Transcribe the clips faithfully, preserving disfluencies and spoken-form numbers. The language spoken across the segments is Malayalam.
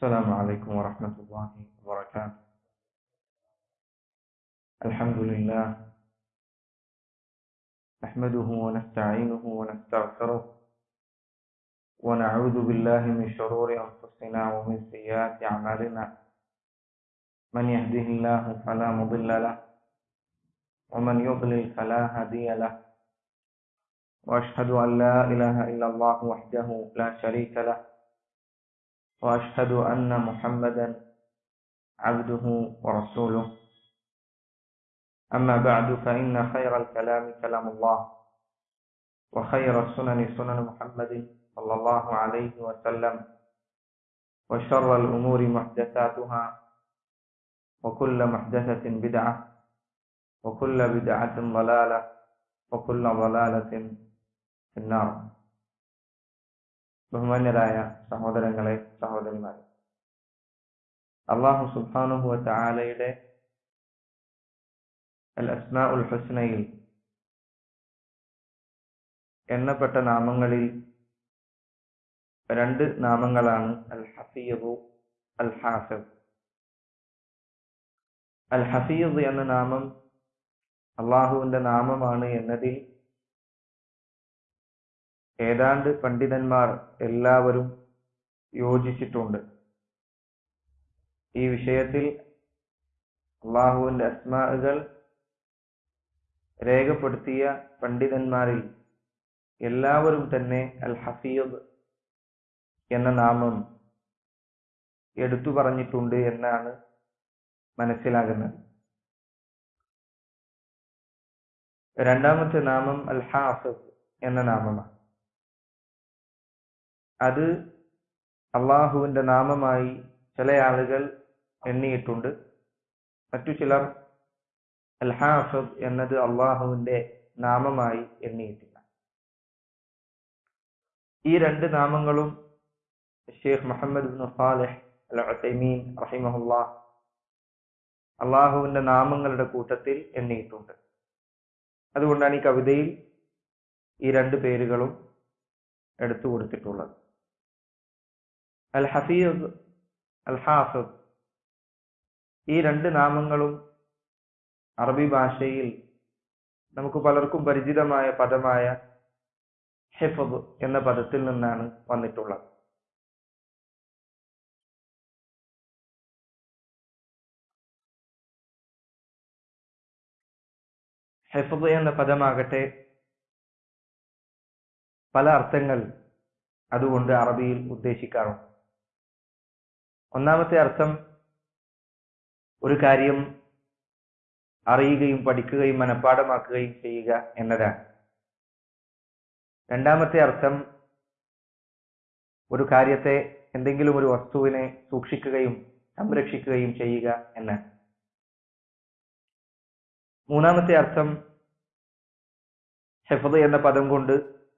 السلام عليكم ورحمة الله وبركاته. الحمد لله نحمده ونستعينه ونستغفره ونعوذ بالله من شرور أنفسنا ومن سيئات أعمالنا. من يهده الله فلا مضل له ومن يضلل فلا هادي له، وأشهد أن لا إله إلا الله وحده لا شريك له، وأشهد أن محمدا عبده ورسوله. أما بعد، فإن خير الكلام كلام الله، وخير السنن سنن محمد صلى الله عليه وسلم، وشر الأمور محدثاتها، وكل محدثة بدعة، وكل بدعة ضلالة، وكل ضلالة في النار. ബഹുമാന്യരായ സഹോദരങ്ങളെ, സഹോദരിമാരെ, അല്ലാഹു സുബ്ഹാനഹു വ തആലയുടെ അൽ അസ്മാഉൽ ഹുസ്നയിൽ എണ്ണപ്പെട്ട നാമങ്ങളിൽ രണ്ട് നാമങ്ങളാണ് അൽ ഹഫീദ്, അൽ ഹാഫിദ്. അൽ ഹഫീദ് എന്ന നാമം അള്ളാഹുവിന്റെ നാമമാണ് എന്നതിൽ ഏതാണ്ട് പണ്ഡിതന്മാർ എല്ലാവരും യോജിച്ചിട്ടുണ്ട്. ഈ വിഷയത്തിൽ അള്ളാഹുവിന്റെ അസ്മാഉകൾ രേഖപ്പെടുത്തിയ പണ്ഡിതന്മാരിൽ എല്ലാവരും തന്നെ അൽ ഹഫീദ് എന്ന നാമം എടുത്തു പറഞ്ഞിട്ടുണ്ട് എന്നാണ് മനസ്സിലാകുന്നത്. രണ്ടാമത്തെ നാമം അൽ ഹാഫിദ് എന്ന നാമമാണ്. അത് അള്ളാഹുവിന്റെ നാമമായി ചില ആളുകൾ എണ്ണിയിട്ടുണ്ട്. മറ്റു ചിലർ അൽ ഹാഫിദ് എന്നത് അള്ളാഹുവിന്റെ നാമമായി എണ്ണിയിട്ടില്ല. ഈ രണ്ട് നാമങ്ങളും Sheikh Muhammad ibn Salih al Uthaymeen റഹിമഹുല്ലാഹ് അള്ളാഹുവിന്റെ നാമങ്ങളുടെ കൂട്ടത്തിൽ എണ്ണിയിട്ടുണ്ട്. അതുകൊണ്ടാണ് ഈ കവിതയിൽ ഈ രണ്ട് പേരുകളും എടുത്തു കൊടുത്തിട്ടുള്ളത്. അൽ ഹഫീദ്, അൽ ഹാഫിദ്, ഈ രണ്ട് നാമങ്ങളും അറബി ഭാഷയിൽ നമുക്ക് പലർക്കും പരിചിതമായ പദമായ ഹിഫ്ദ് എന്ന പദത്തിൽ നിന്നാണ് വന്നിട്ടുള്ളത്. ഹിഫ്ദ് എന്ന പദമാകട്ടെ പല അർത്ഥങ്ങൾ അതുകൊണ്ട് അറബിയിൽ ഉദ്ദേശിക്കാറുണ്ട്. ഒന്നാമത്തെ അർത്ഥം ഒരു കാര്യം അറിയുകയും പഠിക്കുകയും മനഃപ്പാഠമാക്കുകയും ചെയ്യുക എന്നതാണ്. രണ്ടാമത്തെ അർത്ഥം ഒരു കാര്യത്തെ, എന്തെങ്കിലും ഒരു വസ്തുവിനെ സൂക്ഷിക്കുകയും സംരക്ഷിക്കുകയും ചെയ്യുക എന്നാണ്. മൂന്നാമത്തെ അർത്ഥം ഹിഫ്ദ് എന്ന പദം കൊണ്ട്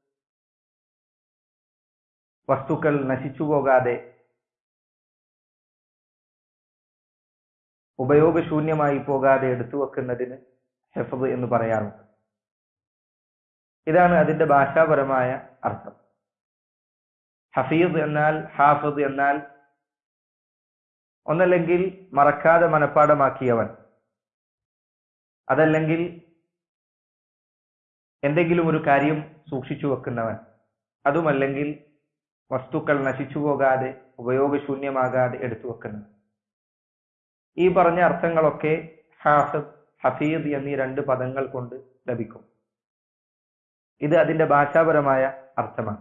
വസ്തുക്കൾ നശിച്ചു പോകാതെ ഉപയോഗശൂന്യമായി പോകാതെ എടുത്തു വെക്കുന്നതിന് ഹിഫ്ദ് എന്ന് പറയാറുണ്ട്. ഇതാണ് അതിന്റെ ഭാഷാപരമായ അർത്ഥം. ഹഫീദ് എന്നാൽ, ഹാഫിദ് എന്നാൽ ഒന്നല്ലെങ്കിൽ മറക്കാതെ മനഃപ്പാഠമാക്കിയവൻ, അതല്ലെങ്കിൽ എന്തെങ്കിലും ഒരു കാര്യം സൂക്ഷിച്ചു വെക്കുന്നവൻ, അതുമല്ലെങ്കിൽ വസ്തുക്കൾ നശിച്ചു പോകാതെ ഉപയോഗശൂന്യമാകാതെ എടുത്തു വെക്കുന്നവൻ. ഈ പറഞ്ഞ അർത്ഥങ്ങളൊക്കെ ഹാഫിദ്, ഹഫീദ് എന്നീ രണ്ട് പദങ്ങൾ കൊണ്ട് ലഭിക്കും. ഇത് അതിന്റെ ഭാഷാപരമായ അർത്ഥമാണ്.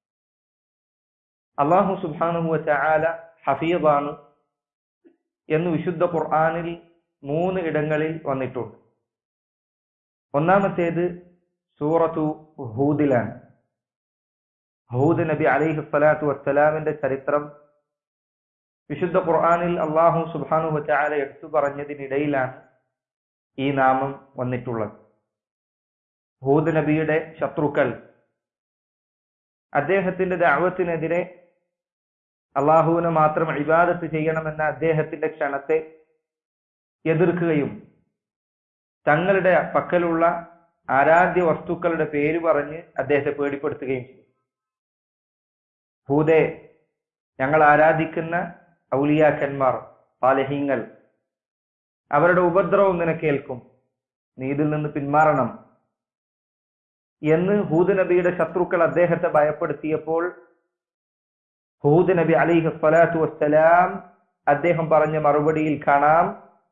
അല്ലാഹു സുബ്ഹാനഹു വ തആല ഹഫീദാണ് എന്ന് വിശുദ്ധ ഖുർആനിൽ മൂന്ന് ഇടങ്ങളിൽ വന്നിട്ടുണ്ട്. ഒന്നാമത്തേത് സൂറത്തു ഹൂദിലാണ്. ഹൂദ് നബി അലൈഹി സ്വലാത്തു വസ്സലാമിന്റെ ചരിത്രം വിശുദ്ധ ഖുർആനിൽ അല്ലാഹു സുബ്ഹാനഹു വ തആല എടുത്തു പറഞ്ഞതിനിടയിലാണ് ഈ നാമം വന്നിട്ടുള്ളത്. ഹൂദ് നബിയുടെ ശത്രുക്കൾ അദ്ദേഹത്തിന്റെ ദഅവത്തിനെതിരെ അള്ളാഹുവിനെ മാത്രം ഇബാദത്ത് ചെയ്യണമെന്ന അദ്ദേഹത്തിന്റെ ക്ഷണത്തെ എതിർക്കുകയും തങ്ങളുടെ പക്കലുള്ള ആരാധ്യ വസ്തുക്കളുടെ പേര് പറഞ്ഞ് അദ്ദേഹത്തെ പേടിപ്പെടുത്തുകയും ചെയ്തു. ഹൂദേ, ഞങ്ങൾ ആരാധിക്കുന്ന ഔലിയാക്കന്മാർ, സാലിഹീങ്ങൾ, അവരുടെ ഉപദ്രവം നിനക്കേൽക്കും, നീ ഇതിൽ നിന്ന് പിന്മാറണം എന്ന് ഹൂദ് നബിയുടെ ശത്രുക്കൾ അദ്ദേഹത്തെ ഭയപ്പെടുത്തിയപ്പോൾ ഹൂദ് നബി അലൈഹി സ്വലാത്തു വസ്സലാം അദ്ദേഹം പറഞ്ഞ മറുപടിയിൽ കാണാം,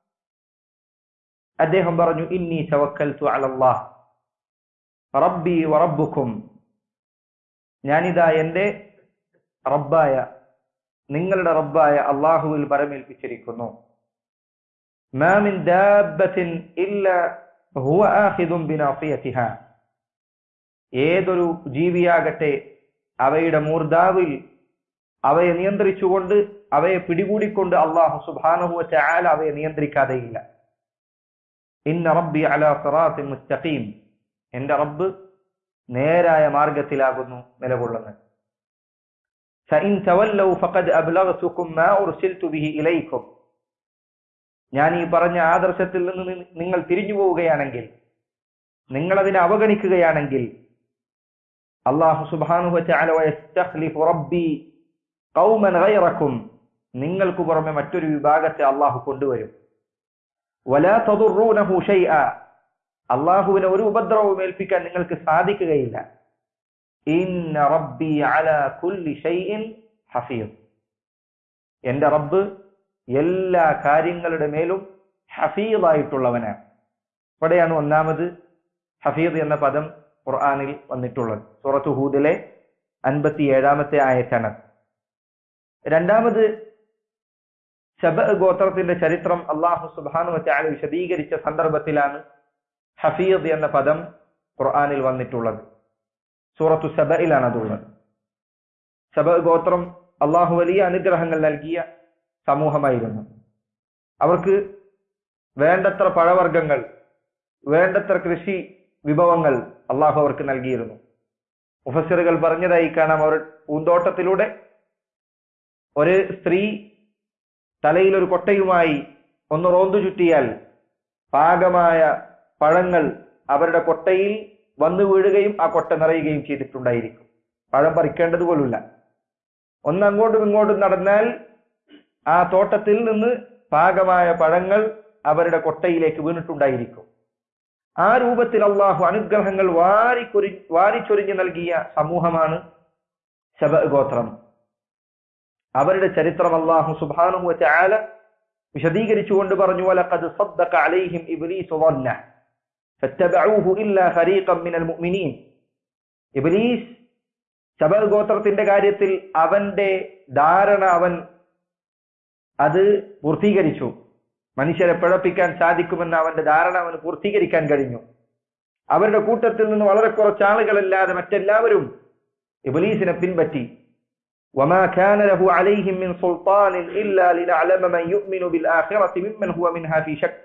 അദ്ദേഹം പറഞ്ഞു, ഇന്നി തവക്കൽതു അലല്ലാഹ് റബ്ബി വറബ്ബുക്കും, ഞാനിതാ എന്റെ റബ്ബായ നിങ്ങളുടെ റബ്ബായ അള്ളാഹുവിൽ ഭരമേൽപ്പിച്ചിരിക്കുന്നു. മാ മിൻ ദാബത്തിൻ ഇല്ലാ ഹുവ ആഖിദുൻ ബിനാസിയതിഹാ, ഏതൊരു ജീവിയാകട്ടെ അവയുടെ മൂർധാവിൽ അവയെ നിയന്ത്രിച്ചുകൊണ്ട് അവയെ പിടികൂടിക്കൊണ്ട് അള്ളാഹു സുബ്ഹാനഹു വ തആല അവയെ നിയന്ത്രിക്കാതെയില്ല. ഇന്ന റബ്ബി അലാ സിറാത്തിൻ മുസ്തഖീം, എന്റെ റബ്ബ് നേരായ മാർഗത്തിലാകുന്നു നിലകൊള്ളുന്നത്. ഫഇൻ തവല്ലൗ ഫഖദ് അബ്ലഗ്തുകും മാ ഉർസിൽതു ബിഹി ഇലൈക്കും, ഞാൻ ഈ പറഞ്ഞ ആദർശത്തിൽ നിന്ന് നിങ്ങൾ തിരിഞ്ഞു പോവുകയാണെങ്കിൽ, നിങ്ങൾ അതിനെ അവഗണിക്കുകയാണെങ്കിൽ, അല്ലാഹു സുബ്ഹാനഹു വ തആല വയസ്തഖ്ലിഫു റബ്ബി ഖൗമൻ ഗൈറക്കും, നിങ്ങൾക്ക് പുറമെ മറ്റൊരു വിഭാഗത്തെ അല്ലാഹു കൊണ്ടുവരും. വലാ തദുറൂനഹു ഷൈആ, അല്ലാഹുവിനെ ഒരു ഉപദ്രവവും ഏൽപ്പിക്കാൻ നിങ്ങൾക്ക് സാധിക്കുകയില്ല. ഇന്ന റബ്ബി അലാ കുല്ലി ഷൈഇൻ ഹഫീദ്, എന്റെ റബ്ബ് എല്ലാ കാര്യങ്ങളുടെ മേലും ഹഫീദായിട്ടുള്ളവനാണ്. ഇവിടെയാണ് ഒന്നാമത് ഹഫീദ് എന്ന പദം ഖുർആനിൽ വന്നിട്ടുള്ളത്. സൂറത്ത് ഹൂദിലെ അൻപത്തി ഏഴാമത്തെ ആയത്താണ്. രണ്ടാമത് ശബഅ ഗോത്രത്തിന്റെ ചരിത്രം അല്ലാഹു സുബ്ഹാനഹു വ തആല വിശദീകരിച്ച സന്ദർഭത്തിലാണ് ഹഫീദ് എന്ന പദം ഖുർആനിൽ വന്നിട്ടുള്ളത്. സൂറത്തു സബഇലാണ് അതുള്ളത്. ശബഅ ഗോത്രം അല്ലാഹു വലിയ അനുഗ്രഹങ്ങൾ നൽകിയ സമൂഹമായിരുന്നു. അവർക്ക് വേണ്ടത്ര പഴവർഗ്ഗങ്ങൾ, വേണ്ടത്ര കൃഷി വിഭവങ്ങൾ അല്ലാഹു അവർക്ക് നൽകിയിരുന്നു. മുഫസ്സിറുകൾ പറഞ്ഞതായി കാണാം, അവർ പൂന്തോട്ടത്തിലൂടെ ഒരു സ്ത്രീ തലയിൽ ഒരു കൊട്ടയുമായി ഒന്ന് റോന്തു ചുറ്റിയാൽ പാകമായ പഴങ്ങൾ അവരുടെ കൊട്ടയിൽ വന്നു വീഴുകയും ആ കൊട്ട നിറയുകയും ചെയ്തിട്ടുണ്ടായിരിക്കും. പഴം പറിക്കേണ്ടത് പോലുമില്ല. ഒന്ന് അങ്ങോട്ടും ഇങ്ങോട്ടും നടന്നാൽ ആ തോട്ടത്തിൽ നിന്ന് പാകമായ പഴങ്ങൾ അവരുടെ കൊട്ടയിലേക്ക് വീണിട്ടുണ്ടായിരിക്കും. ആ രൂപത്തിൽ അള്ളാഹു അനുഗ്രഹങ്ങൾ വാരിക്കൊരി വാരിച്ചൊരിഞ്ഞു നൽകിയ സമൂഹമാണ് ശബഅ ഗോത്രം. അവരുടെ ചരിത്രം അല്ലാഹു സുബ്ഹാനഹു വ തആല വിശദീകരിച്ചുകൊണ്ട് പറഞ്ഞു, വലഖദ് സദ്ദഖ അലൈഹിം ഇബ്ലീസു ظنه ഫത്തബഊഹു ഇല്ലാ ഫരീഖൻ മിനൽ മുഅ്മിനീൻ. ഇബ്ലീസ് ശബഅ ഗോത്രത്തിന്റെ കാര്യത്തിൽ അവന്റെ ധാരണ അവൻ അത് പൂർത്തീകരിച്ചു. മനുഷ്യരെ പിഴപ്പിക്കാൻ സാധിക്കുമെന്ന അവന്റെ ധാരണ അവന് പൂർത്തീകരിക്കാൻ കഴിഞ്ഞു. അവരുടെ കൂട്ടത്തിൽ നിന്ന് വളരെ കുറച്ച് ആളുകളല്ലാതെ മറ്റെല്ലാവരും ഇബ്ലീസിനെ പിൻപറ്റി. وما كان له عليهم من سلطان إلا لنعلم من يؤمن بالآخرة ممن هو منها في شك.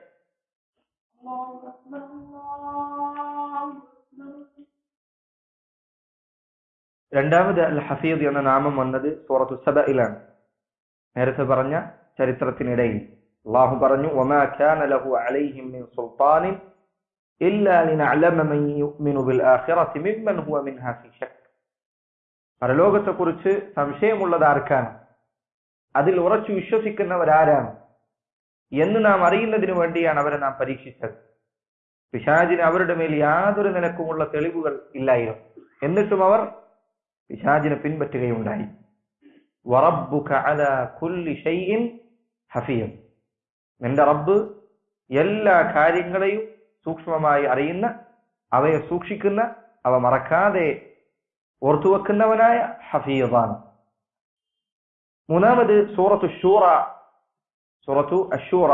രണ്ടാമത് അൽ ഹഫീദ് എന്ന നാമം വന്നത് സൂറത്തു സബഇലാണ്. നേരത്തെ പറഞ്ഞ ചരിത്രത്തിനിടയിൽ അല്ലാഹു പറഞ്ഞു, വമാ കാന ലഹു അലൈഹിം മിൻ സുൽത്താനിൻ ഇല്ലാ ലിനഅലമ മൻ യുഅ്മിനു ബിൽ ആഖിറതി മിമ്മൻ ഹുവ മിൻഹാ ഫീ ശക്ക്. പരലോകത്തെക്കുറിച്ച് സംശയമുള്ളത് ആർക്കാണ്, അതിൽ ഉറച്ചു വിശ്വസിക്കുന്നവരാരാണ് എന്ന് നാം അറിയുന്നതിനു വേണ്ടിയാണ് അവരെ നാം പരീക്ഷിച്ചത്. പിശാചിന് അവരുടെ മേൽ യാതൊരു നിലക്കുമുള്ള തെളിവുകൾ ഇല്ലായിരുന്നു. എന്നിട്ടും അവർ പിശാചിനെ പിൻപറ്റുകയുണ്ടായി. വറബ്ബുക അലാ കുല്ലി ഷൈഇൻ ഹഫീദ്, നിന്റെ റബ്ബ് എല്ലാ കാര്യങ്ങളെയും സൂക്ഷ്മമായി അറിയുന്ന, അവയെ സൂക്ഷിക്കുന്ന, അവ മറക്കാതെ ഓർത്തുവെക്കുന്നവനായ ഹഫീദാണ്. മൂന്നാമത് സൂറത്തു ശൂറ, സൂറത്തു അശൂറ.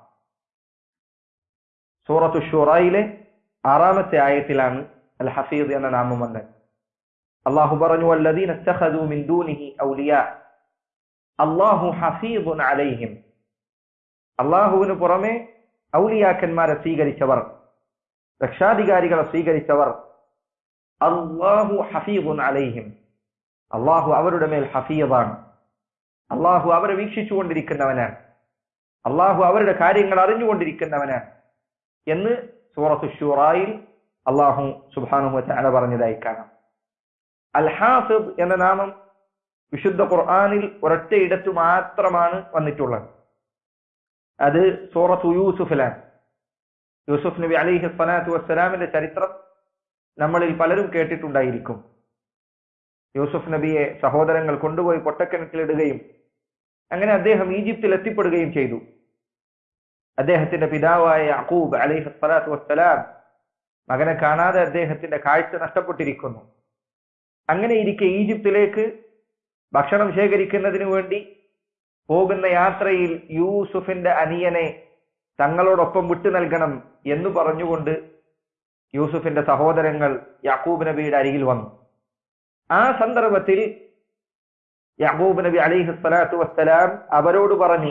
സൂറത്തു ശൂറയിലെ ആറാമത്തെ ആയത്തിലാണ് അൽ ഹഫീദ് എന്ന നാമം വന്നത്. അല്ലാഹു പറഞ്ഞു, വല്ലദീന ഇത്തഖദൂ മിൻ ദൂനിഹി ഔലിയാ അല്ലാഹു ഹഫീദുൻ അലൈഹിം. അല്ലാഹുവിന് പുറമെ ഔലിയാക്കന്മാരെ സ്വീകരിച്ചവർ, രക്ഷാധികാരികളെ സ്വീകരിച്ചവർ, അല്ലാഹു ഹഫീദുൻ അലൈഹിം, അല്ലാഹു അവരുടെ മേൽ ഹഫീദാണ്. അല്ലാഹു അവരെ വീക്ഷിച്ചുകൊണ്ടിരിക്കുന്നവനാണ്, അല്ലാഹു അവരുടെ കാര്യങ്ങൾ അറിഞ്ഞുകൊണ്ടിരിക്കുന്നവനാണ് എന്ന് സൂറത്തു ശൂറയിൽ അല്ലാഹു സുബ്ഹാനഹു വ തആല പറഞ്ഞതായി കാണാം. അൽ ഹാഫിദ് എന്ന നാമം വിശുദ്ധ ഖുർആനിൽ ഒരൊറ്റ ഇടത്തു മാത്രമാണ് വന്നിട്ടുള്ളത്. അത് സൂറത്തു യൂസുഫിലാണ്. യൂസുഫ് നബി അലൈഹി സ്വലാത്തു വസ്സലാമിന്റെ ചരിത്രം നമ്മളിൽ പലരും കേട്ടിട്ടുണ്ടായിരിക്കും. യൂസുഫ് നബിയെ സഹോദരങ്ങൾ കൊണ്ടുപോയി പൊട്ടക്കിണറ്റിലിടുകയും അങ്ങനെ അദ്ദേഹം ഈജിപ്തിൽ എത്തിപ്പെടുകയും ചെയ്തു. അദ്ദേഹത്തിന്റെ പിതാവായ യഅഖൂബ് അലൈഹി സ്വലാത്തു വസ്സലാം മകനെ കാണാതെ അദ്ദേഹത്തിന്റെ കാഴ്ച നഷ്ടപ്പെട്ടിരിക്കുന്നു. അങ്ങനെ ഇരിക്കെ ഈജിപ്തിലേക്ക് ഭക്ഷണം ശേഖരിക്കുന്നതിന് വേണ്ടി പോകുന്ന യാത്രയിൽ യൂസുഫിന്റെ അനിയനെ തങ്ങളോടൊപ്പം വിട്ടു നൽകണം എന്ന് പറഞ്ഞുകൊണ്ട് യൂസുഫിന്റെ സഹോദരങ്ങൾ യാക്കൂബ് നബിയുടെ അരികിൽ വന്നു. ആ സന്ദർഭത്തിൽ യാക്കൂബ് നബി അലൈഹി സ്വലാത്തു വസ്സലാം അവരോട് പറഞ്ഞു,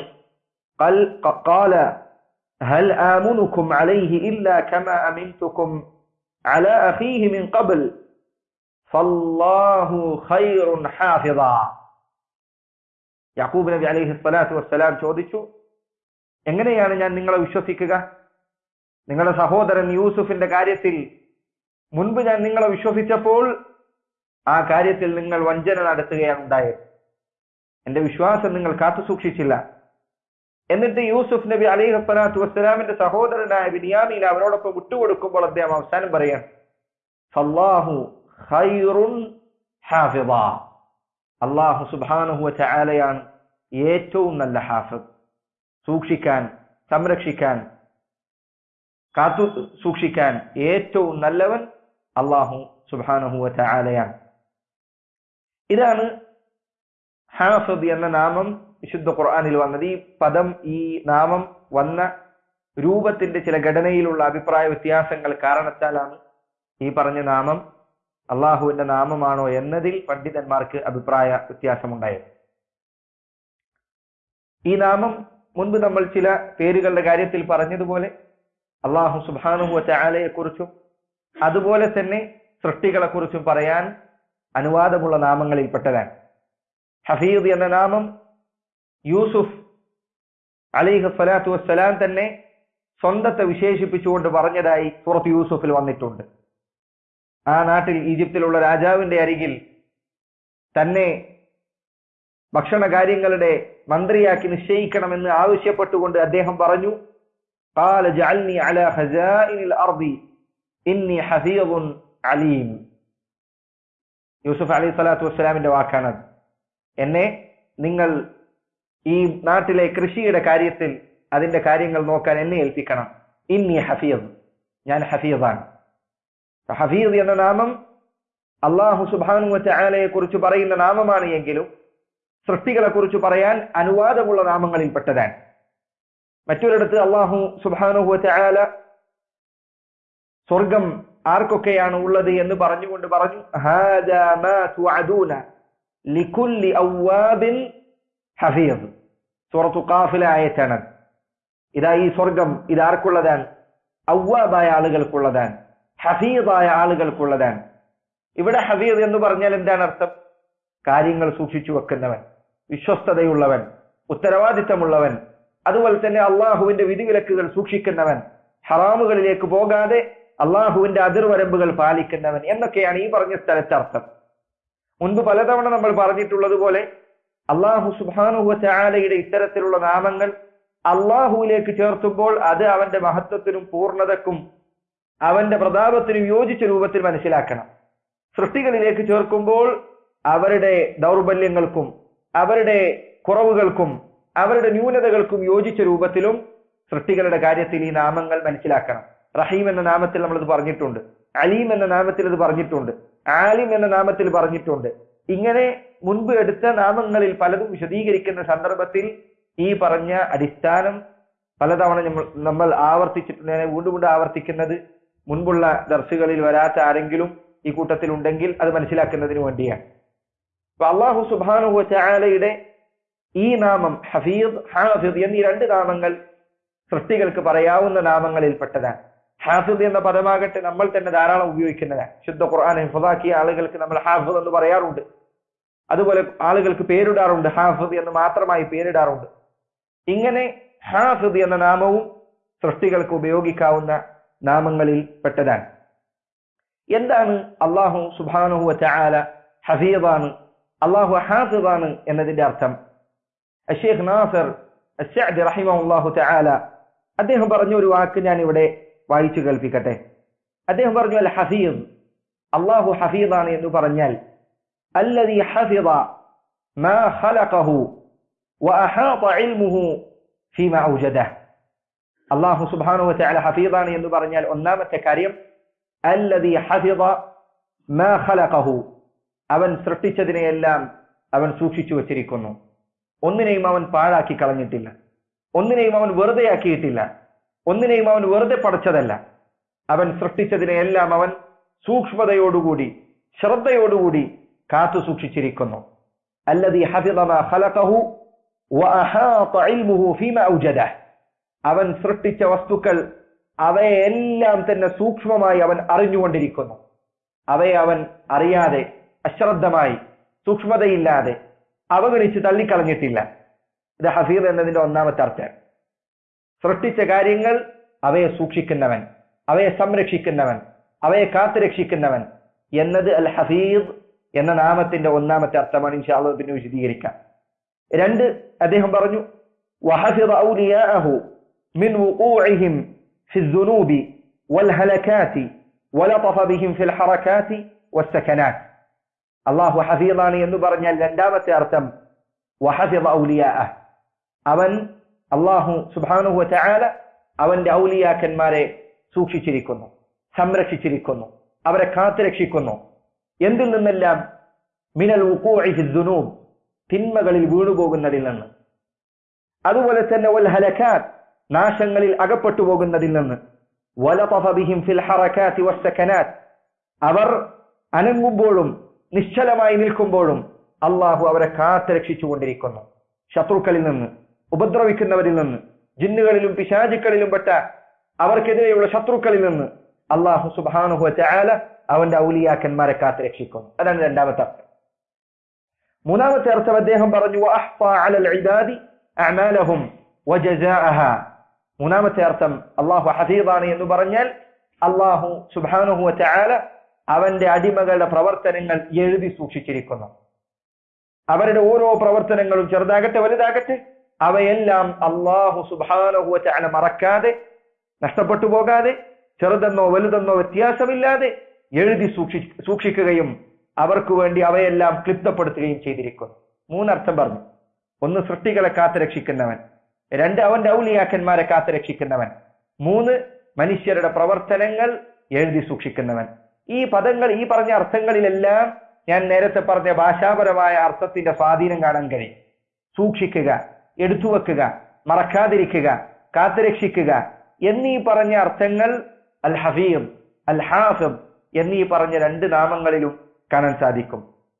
ഖാല ഹൽ ആമുനുകും അലൈഹി ഇല്ലാ കമാ അമിൻതുകും അലാ അഖീഹി മിൻ ഖബ്ൽ ഫല്ലാഹു ഖൈറുൻ ഹാഫിള. യാക്കൂബ് നബി അലൈഹി സ്വലാത്തു വസ്സലാം ചോദിച്ചു, എങ്ങനെയാണ് ഞാൻ നിങ്ങളെ വിശ്വസിക്കുക? നിങ്ങളുടെ സഹോദരൻ യൂസുഫിന്റെ കാര്യത്തിൽ മുൻപ് ഞാൻ നിങ്ങളെ വിശ്വസിച്ചപ്പോൾ ആ കാര്യത്തിൽ നിങ്ങൾ വഞ്ചന നടത്തുകയാണ് ഉണ്ടായത്. എന്റെ വിശ്വാസം നിങ്ങൾ കാത്തു സൂക്ഷിച്ചില്ല. എന്നിട്ട് യൂസുഫ് നബി അലൈഹി സ്വലാത്തു വസ്സലാമിന്റെ സഹോദരനായ ബിനിയാമീൻ അവരോടൊപ്പം വിട്ടുകൊടുക്കുമ്പോൾ അദ്ദേഹം അവസാനം പറയാൻ, ഫല്ലാഹു ഖൈറുൻ ഹാഫിള. അല്ലാഹു സുബ്ഹാനഹു വ തആലയാണ് ഏറ്റവും നല്ല ഹാഫിദ്, സൂക്ഷിക്കാൻ, സംരക്ഷിക്കാൻ, കാത്തു സൂക്ഷിക്കാൻ ഏറ്റവും നല്ലവൻ അല്ലാഹു സുബ്ഹാനഹു വ തആലയാണ്. ഇതാണ് ഹാഫിദ് എന്ന നാമം വിശുദ്ധ ഖുർആനിൽ വന്നത്. ഈ പദം, ഈ നാമം വന്ന രൂപത്തിന്റെ ചില ഘടനയിലുള്ള അഭിപ്രായ വ്യത്യാസങ്ങൾ കാരണത്താലാണ് ഈ പറഞ്ഞ നാമം അള്ളാഹുവിന്റെ നാമമാണോ എന്നതിൽ പണ്ഡിതന്മാർക്ക് അഭിപ്രായ വ്യത്യാസമുണ്ടായത്. ഈ നാമം മുൻപ് നമ്മൾ ചില പേരുകളുടെ കാര്യത്തിൽ പറഞ്ഞതുപോലെ അള്ളാഹു സുബ്ഹാനഹു വ തആലയെ കുറിച്ചും അതുപോലെ തന്നെ സൃഷ്ടികളെ കുറിച്ചും പറയാൻ അനുവാദമുള്ള നാമങ്ങളിൽപ്പെട്ടതാണ്. ഹഫീദ് എന്ന നാമം യൂസുഫ് അലൈഹി സ്വലാത്തു വസ്സലാം തന്നെ സ്വന്തത്തെ വിശേഷിപ്പിച്ചുകൊണ്ട് പറഞ്ഞതായി സൂറത്ത് യൂസുഫിൽ വന്നിട്ടുണ്ട്. ആ നാട്ടിൽ ഈജിപ്തിലുള്ള രാജാവിന്റെ അരികിൽ തന്നെ ഭക്ഷണ കാര്യങ്ങളുടെ മന്ത്രിയാക്കി നിശ്ചയിക്കണമെന്ന് ആവശ്യപ്പെട്ടുകൊണ്ട് അദ്ദേഹം പറഞ്ഞു, ഖാല ജഅൽനി അലാ ഖസാഇനിൽ അർദി ഇന്നി ഹഫീദുൻ അലീം. യൂസുഫ് അലൈഹി സ്വലാത്തു വസ്സലാമിന്റെ വാക്കാണത്. എന്നെ നിങ്ങൾ ഈ നാട്ടിലെ കൃഷിയുടെ കാര്യത്തിൽ അതിന്റെ കാര്യങ്ങൾ നോക്കാൻ എന്നെ ഏൽപ്പിക്കണം. ഇന്നി ഹഫീദ്, ഞാൻ ഹഫീദാണ്. ഹഫീദ് എന്ന നാമം അല്ലാഹു സുബ്ഹാനഹു വ തആലയെ കുറിച്ച് പറയുന്ന നാമമാണ് എങ്കിലും സൃഷ്ടികളെ കുറിച്ച് പറയാൻ അനുവാദമുള്ള നാമങ്ങളിൽപ്പെട്ടതാണ്. മറ്റൊരിടത്ത് അല്ലാഹു സുബ്ഹാനഹു വ തആല സ്വർഗം ആർക്കൊക്കെയാണ് ഉള്ളത് എന്ന് പറഞ്ഞുകൊണ്ട് പറഞ്ഞു, ഹാദാ മാ തുഅദൂന ലികുല്ലി അവ്വാബിൻ ഹഫീദ്. സൂറത്തു ഖാഫിലെ ആയത്താണ്. ഇതാ ഈ സ്വർഗം ഇതാർക്കുള്ളതാണ്? അവ്വാബായ ആളുകൾക്കുള്ളതാണ്, ഹഫീദായ ആളുകൾക്കുള്ളതാണ്. ഇവിടെ ഹഫീദ് എന്ന് പറഞ്ഞാൽ എന്താണ് അർത്ഥം? കാര്യങ്ങൾ സൂക്ഷിച്ചു വെക്കുന്നവൻ, വിശ്വസ്തതയുള്ളവൻ, ഉത്തരവാദിത്തമുള്ളവൻ, അതുപോലെ തന്നെ അള്ളാഹുവിന്റെ വിധിവിലക്കുകൾ സൂക്ഷിക്കുന്നവൻ, ഹറാമുകളിലേക്ക് പോകാതെ അള്ളാഹുവിന്റെ അതിർവരമ്പുകൾ പാലിക്കുന്നവൻ എന്നൊക്കെയാണ് ഈ പറഞ്ഞ സ്ഥലത്തെ അർത്ഥം. മുൻപ് പലതവണ നമ്മൾ പറഞ്ഞിട്ടുള്ളത് പോലെ അള്ളാഹു സുബ്ഹാനഹു വ തആലയുടെ ഇത്തരത്തിലുള്ള നാമങ്ങൾ അള്ളാഹുവിലേക്ക് ചേർത്തുമ്പോൾ അത് അവന്റെ മഹത്വത്തിനും പൂർണ്ണതക്കും അവന്റെ പ്രതാപത്തിനും യോജിച്ച രൂപത്തിൽ മനസ്സിലാക്കണം. സൃഷ്ടികളിലേക്ക് ചേർക്കുമ്പോൾ അവരുടെ ദൗർബല്യങ്ങൾക്കും അവരുടെ കുറവുകൾക്കും അവരുടെ ന്യൂനതകൾക്കും യോജിച്ച രൂപത്തിലും സൃഷ്ടികളുടെ കാര്യത്തിൽ ഈ നാമങ്ങൾ മനസ്സിലാക്കണം. റഹീം എന്ന നാമത്തിൽ നമ്മളത് പറഞ്ഞിട്ടുണ്ട്, അലീം എന്ന നാമത്തിൽ അത് പറഞ്ഞിട്ടുണ്ട്, ആലിം എന്ന നാമത്തിൽ പറഞ്ഞിട്ടുണ്ട്. ഇങ്ങനെ മുൻപ് എടുത്ത നാമങ്ങളിൽ പലതും വിശദീകരിക്കുന്ന സന്ദർഭത്തിൽ ഈ പറഞ്ഞ അടിസ്ഥാനം പലതവണ നമ്മൾ നമ്മൾ ആവർത്തിച്ചിട്ടുണ്ട്. വീണ്ടും വീണ്ടും ആവർത്തിക്കുന്നത് മുൻപുള്ള ദർസുകളിൽ വരാത്ത ആരെങ്കിലും ഈ കൂട്ടത്തിൽ ഉണ്ടെങ്കിൽ അത് മനസ്സിലാക്കുന്നതിന് വേണ്ടിയാണ്. അപ്പൊ അല്ലാഹു സുബ്ഹാനഹു വ തആലയുടെ ഈ നാമം ഹഫീദ്, ഹാഫിദ് എന്നീ രണ്ട് നാമങ്ങൾ സൃഷ്ടികൾക്ക് പറയാവുന്ന നാമങ്ങളിൽപ്പെട്ടതാണ്. ഹാഫിദ് എന്ന പദമാകട്ടെ നമ്മൾ തന്നെ ധാരാളം ഉപയോഗിക്കുന്നതാണ്. ശുദ്ധ ഖുർആൻ ഹിഫ്ളാക്കിയ ആളുകൾക്ക് നമ്മൾ ഹാഫിദ് എന്ന് പറയാറുണ്ട്. അതുപോലെ ആളുകൾക്ക് പേരിടാറുണ്ട്, ഹാഫിദ് എന്ന് മാത്രമായി പേരിടാറുണ്ട്. ഇങ്ങനെ ഹാഫിദ് എന്ന നാമവും സൃഷ്ടികൾക്ക് ഉപയോഗിക്കാവുന്ന നാമങ്ങളിൽ പെട്ടതാണ്. എന്താണ് അല്ലാഹു സുബ്ഹാനഹു വ തആല ഹഫീദാണ്, അള്ളാഹു ഹാഫിദാണ് എന്നതിന്റെ അർത്ഥം അഷ്ശൈഖ് നാസിർ അസ്സഅദി റഹിമഹുല്ലാഹു തആല അദ്ദേഹം പറഞ്ഞ ഒരു വാക്ക് ഞാൻ ഇവിടെ വായിച്ചു കേൾപ്പിക്കട്ടെ. അദ്ദേഹം പറഞ്ഞു അൽ ഹഫീദ്, അള്ളാഹു ഹഫീദാണ് എന്ന് പറഞ്ഞാൽ അല്ലദീ ഹഫിദ മാ ഖലഖഹു വഅഹാത ഇൽമുഹു ഫീമാ ഔജദഹു. അള്ളാഹു സുബ്ഹാനഹു വതആല ഹഫീദാണ് എന്ന് പറഞ്ഞാൽ ഒന്നാമത്തെ കാര്യം അല്ലദീ ഹഫിദ മാ ഖലഖഹു, അവൻ സൃഷ്ടിച്ചതിനെയെല്ലാം അവൻ സൂക്ഷിച്ചു വച്ചിരിക്കുന്നു. ഒന്നിനെയും അവൻ പാഴാക്കി കളഞ്ഞിട്ടില്ല, ഒന്നിനെയും അവൻ വെറുതെ ആക്കിയിട്ടില്ല, ഒന്നിനെയും അവൻ വെറുതെ പടച്ചതല്ല. അവൻ സൃഷ്ടിച്ചതിനെയെല്ലാം അവൻ സൂക്ഷ്മതയോടുകൂടി ശ്രദ്ധയോടുകൂടി കാത്തു സൂക്ഷിച്ചിരിക്കുന്നു. അല്ലദീ ഹഫിദ മാ ഖലഖഹു വഅഹാത ഇൽമുഹു ഫീമാ ഔജദഹു, അവൻ സൃഷ്ടിച്ച വസ്തുക്കൾ അവയെല്ലാം തന്നെ സൂക്ഷ്മമായി അവൻ അറിഞ്ഞുകൊണ്ടിരിക്കുന്നു. അവയെ അവൻ അറിയാതെ അശ്രദ്ധമായി സൂക്ഷ്മതയില്ലാതെ അവഗണിച്ച് തള്ളിക്കളഞ്ഞിട്ടില്ല. ഇത് ഹഫീദ് എന്നതിന്റെ ഒന്നാമത്തെ അർത്ഥം. സൃഷ്ടിച്ച കാര്യങ്ങൾ അവയെ സൂക്ഷിക്കുന്നവൻ, അവയെ സംരക്ഷിക്കുന്നവൻ, അവയെ കാത്തുരക്ഷിക്കുന്നവൻ എന്നത് അൽ ഹഫീദ് എന്ന നാമത്തിന്റെ ഒന്നാമത്തെ അർത്ഥമാണ്. ഇൻഷാ അല്ലാഹ് പിന്നെ വിശദീകരിക്കാം. രണ്ട്, അദ്ദേഹം പറഞ്ഞു വഹഫിദ ഔലിയാഅഹു മിൻ വുഖൂഇഹിം ഫിദ്ദുനൂബി വൽഹലകാതി വലതഫ ബിഹിം ഫിൽ ഹറകാതി വസ്സകനാത്. അല്ലാഹു ഹഫീദാണ് എന്ന് പറഞ്ഞാൽ രണ്ടാമത്തെ അർത്ഥം വഹഫിദ ഔലിയാഅഹു, അവൻ അല്ലാഹു സുബ്ഹാനഹു വതആല അവന്റെ ഔലിയാക്കന്മാരെ സൂക്ഷിച്ചിരിക്കുന്നു, സംരക്ഷിച്ചിരിക്കുന്നു, അവരെ കാത്തുരക്ഷിക്കുന്നു. എന്തിൽ നിന്നെല്ലാം? മിനൽ വുഖൂഇ ഫിദ്ദുനൂബ്, തിന്മകളിൽ വീണുപോകുന്നതിൽ നിന്ന്. അതുപോലെ തന്നെ വൽ ഹലകാത്ത്, നാശങ്ങളിൽ അകപ്പെട്ടു പോകുന്നതിൽ നിന്ന്. വലതഫ ബിഹിം ഫിൽ ഹറകാതി വസ്സകനാത്, അവർ അനങ്ങുമ്പോഴും നിശ്ചലമായി നിൽക്കുമ്പോഴും അള്ളാഹു അവരെ കാത്തുരക്ഷിച്ചുകൊണ്ടിരിക്കുന്നു. ശത്രുക്കളിൽ നിന്ന്, ഉപദ്രവിക്കുന്നവരിൽ നിന്ന്, ജിന്നുകളിലും പിശാചുക്കളിലും പെട്ട അവർക്കെതിരെയുള്ള ശത്രുക്കളിൽ നിന്ന് അള്ളാഹു സുബ്ഹാനഹു വതആല അവന്റെ ഔലിയാക്കന്മാരെ കാത്തുരക്ഷിക്കുന്നു. അതാണ് രണ്ടാമത്തെ അർത്ഥം. മൂന്നാമത്തെ അർത്ഥം അദ്ദേഹം പറഞ്ഞു വഅഹ്സാ അലൽ ഇബാദി അഅമാലഹും വജസാഅഹാ. മൂന്നാമത്തെ അർത്ഥം അള്ളാഹു ഹഫീദാണ് എന്ന് പറഞ്ഞാൽ അള്ളാഹു സുബ്ഹാനഹു വതആല അവന്റെ അടിമകളുടെ പ്രവർത്തനങ്ങൾ എഴുതി സൂക്ഷിച്ചിരിക്കുന്നു. അവരുടെ ഓരോ പ്രവർത്തനങ്ങളും ചെറുതാകട്ടെ വലുതാകട്ടെ അവയെല്ലാം അള്ളാഹു സുബ്ഹാനഹു വതആല മറക്കാതെ, നഷ്ടപ്പെട്ടു പോകാതെ, ചെറുതെന്നോ വലുതെന്നോ വ്യത്യാസമില്ലാതെ എഴുതി സൂക്ഷി സൂക്ഷിക്കുകയും അവർക്ക് വേണ്ടി അവയെല്ലാം ക്ലിപ്തപ്പെടുത്തുകയും ചെയ്തിരിക്കുന്നു. മൂന്നർത്ഥം പറഞ്ഞു. ഒന്ന്, സൃഷ്ടികളെ കാത്തുരക്ഷിക്കുന്നവൻ. രണ്ട്, അവന്റെ ഔലിയാക്കന്മാരെ കാത്തുരക്ഷിക്കുന്നവൻ. മൂന്ന്, മനുഷ്യരുടെ പ്രവർത്തനങ്ങൾ എഴുതി സൂക്ഷിക്കുന്നവൻ. ഈ പദങ്ങൾ, ഈ പറഞ്ഞ അർത്ഥങ്ങളിലെല്ലാം ഞാൻ നേരത്തെ പറഞ്ഞ ഭാഷാപരമായ അർത്ഥത്തിന്റെ സ്വാധീനം കാണാൻ കഴിയും. സൂക്ഷിക്കുക, എടുത്തുവെക്കുക, മറക്കാതിരിക്കുക, കാത്തുരക്ഷിക്കുക എന്നീ പറഞ്ഞ അർത്ഥങ്ങൾ അൽ ഹഫീദ്, അൽ ഹാഫിദ് എന്നീ പറഞ്ഞ രണ്ട് നാമങ്ങളിലും കാണാൻ സാധിക്കും.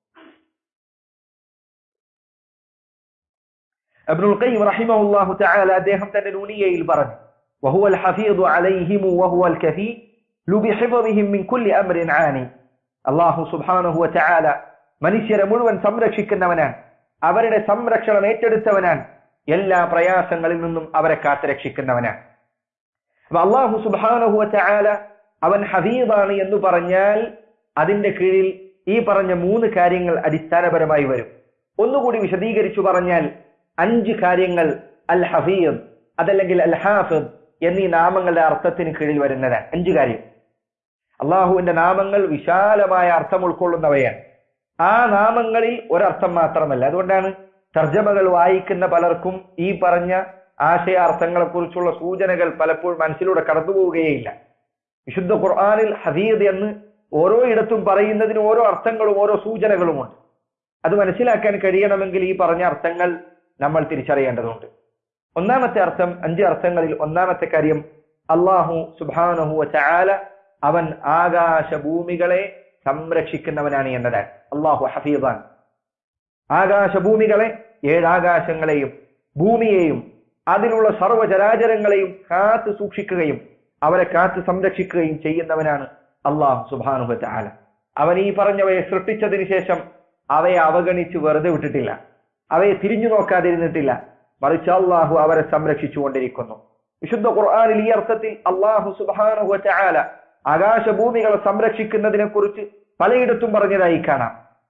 ഇബ്നുൽ ഖയ്യിം റഹിമഹുല്ലാഹു തആല അദ്ദേഹം തന്റെ നൂനിയയിൽ പറഞ്ഞു വഹുവൽ ഹഫീദു അലൈഹിം വഹുവൽ കഫീലു ബിഹിഫ്ദിഹിം മിൻ കുല്ലി അംറിൻ ആനി. അല്ലാഹു സുബ്ഹാനഹു വതആല മനുഷ്യരെ മുഴുവൻ സംരക്ഷിക്കുന്നവനാണ്, അവരുടെ സംരക്ഷണം ഏറ്റെടുത്തവനാണ്, എല്ലാ പ്രയാസങ്ങളിൽ നിന്നും അവരെ കാത്തുരക്ഷിക്കുന്നവനാണ്. അപ്പൊ അല്ലാഹു സുബ്ഹാനഹു വതആല അവൻ ഹഫീദാണ് എന്ന് പറഞ്ഞാൽ അതിന്റെ കീഴിൽ ഈ പറഞ്ഞ മൂന്ന് കാര്യങ്ങൾ അടിസ്ഥാനപരമായി വരും. ഒന്നുകൂടി വിശദീകരിച്ചു പറഞ്ഞാൽ അഞ്ച് കാര്യങ്ങൾ അൽ ഹഫീദ് അതല്ലെങ്കിൽ അൽ ഹാഫിദ് എന്നീ നാമങ്ങളുടെ അർത്ഥത്തിന് കീഴിൽ വരുന്നതാണ്. അഞ്ച് കാര്യം. അള്ളാഹുവിന്റെ നാമങ്ങൾ വിശാലമായ അർത്ഥം ഉൾക്കൊള്ളുന്നവയാണ്. ആ നാമങ്ങളിൽ ഒരർത്ഥം മാത്രമല്ല. അതുകൊണ്ടാണ് തർജ്ജമകൾ വായിക്കുന്ന പലർക്കും ഈ പറഞ്ഞ ആശയാർത്ഥങ്ങളെ കുറിച്ചുള്ള സൂചനകൾ പലപ്പോഴും മനസ്സിലൂടെ കടന്നുപോവുകയില്ല. വിശുദ്ധ ഖുർആനിൽ ഹഫീദ് എന്ന് ഓരോ ഇടത്തും പറയുന്നതിന് ഓരോ അർത്ഥങ്ങളും ഓരോ സൂചനകളുമുണ്ട്. അത് മനസ്സിലാക്കാൻ കഴിയണമെങ്കിൽ ഈ പറഞ്ഞ അർത്ഥങ്ങൾ നമ്മൾ തിരിച്ചറിയേണ്ടതുണ്ട്. ഒന്നാമത്തെ അർത്ഥം, അഞ്ച് അർത്ഥങ്ങളിൽ ഒന്നാമത്തെ കാര്യം അല്ലാഹു സുബ്ഹാനഹു വതആല അവൻ ആകാശഭൂമികളെ സംരക്ഷിക്കുന്നവനാണ് എന്നതാണ്. അല്ലാഹു ഹഫീദാൻ. ആകാശഭൂമികളെ, ഏഴാകാശങ്ങളെയും ഭൂമിയെയും അതിലുള്ള സർവ്വചരാചരങ്ങളെയും കാത്തു സൂക്ഷിക്കുകയും അവരെ കാത്തു സംരക്ഷിക്കുകയും ചെയ്യുന്നവനാണ് അല്ലാഹു സുബ്ഹാനഹു വതആല. അവൻ ഈ പറഞ്ഞവയെ സൃഷ്ടിച്ചതിന് ശേഷം അവയെ അവഗണിച്ച് വെറുതെ വിട്ടിട്ടില്ല, അവയെ തിരിഞ്ഞു നോക്കാതിരുന്നിട്ടില്ല. മറിച്ച് അള്ളാഹു അവരെ സംരക്ഷിച്ചു കൊണ്ടിരിക്കുന്നു. വിശുദ്ധ ഖുർആനിൽ ഈ അർത്ഥത്തിൽ അല്ലാഹു സുബ്ഹാനഹു വതആല ആകാശഭൂമികളെ സംരക്ഷിക്കുന്നതിനെ കുറിച്ച് പലയിടത്തും പറഞ്ഞതായി കാണാം.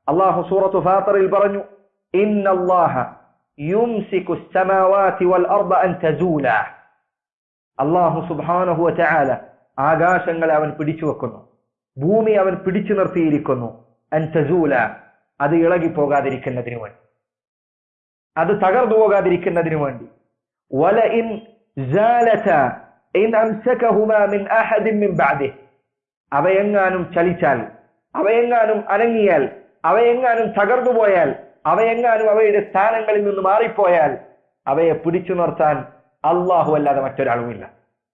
അല്ലാഹു സൂറത്തു ഫാത്തിറിൽ പറഞ്ഞു, ഇന്നല്ലാഹ യുംസികു സ്സമാവാതി വൽ അർദ അൻ തസൂല. അല്ലാഹു സുബ്ഹാനഹു വ തആല ആകാശങ്ങളെ അവൻ പിടിച്ചു വെക്കുന്നു, ഭൂമി അവൻ പിടിച്ചു നിർത്തിയിരിക്കുന്നു. അൻ തസൂല, അത് ഇളകി പോകാതിരിക്കുന്നതിന് വേണ്ടി, അത് തകർന്നു പോകാതിരിക്കുന്നതിന് വേണ്ടി. വലഇൻ സാലത ഇൻ അംസകഹുമാ മിൻ അഹദിൻ മിൻ ബഅദിഹി, അവയെങ്ങാനും ചലിച്ചാൽ, അവയെങ്ങാനും അനങ്ങിയാൽ, അവയെങ്ങാനും തകർന്നു പോയാൽ, അവയെങ്ങാനും അവയുടെ സ്ഥാനങ്ങളിൽ നിന്ന് മാറിപ്പോയാൽ അവയെ പിടിച്ചു നിർത്താൻ അല്ലാഹു അല്ലാതെ മറ്റൊരാളുമില്ല.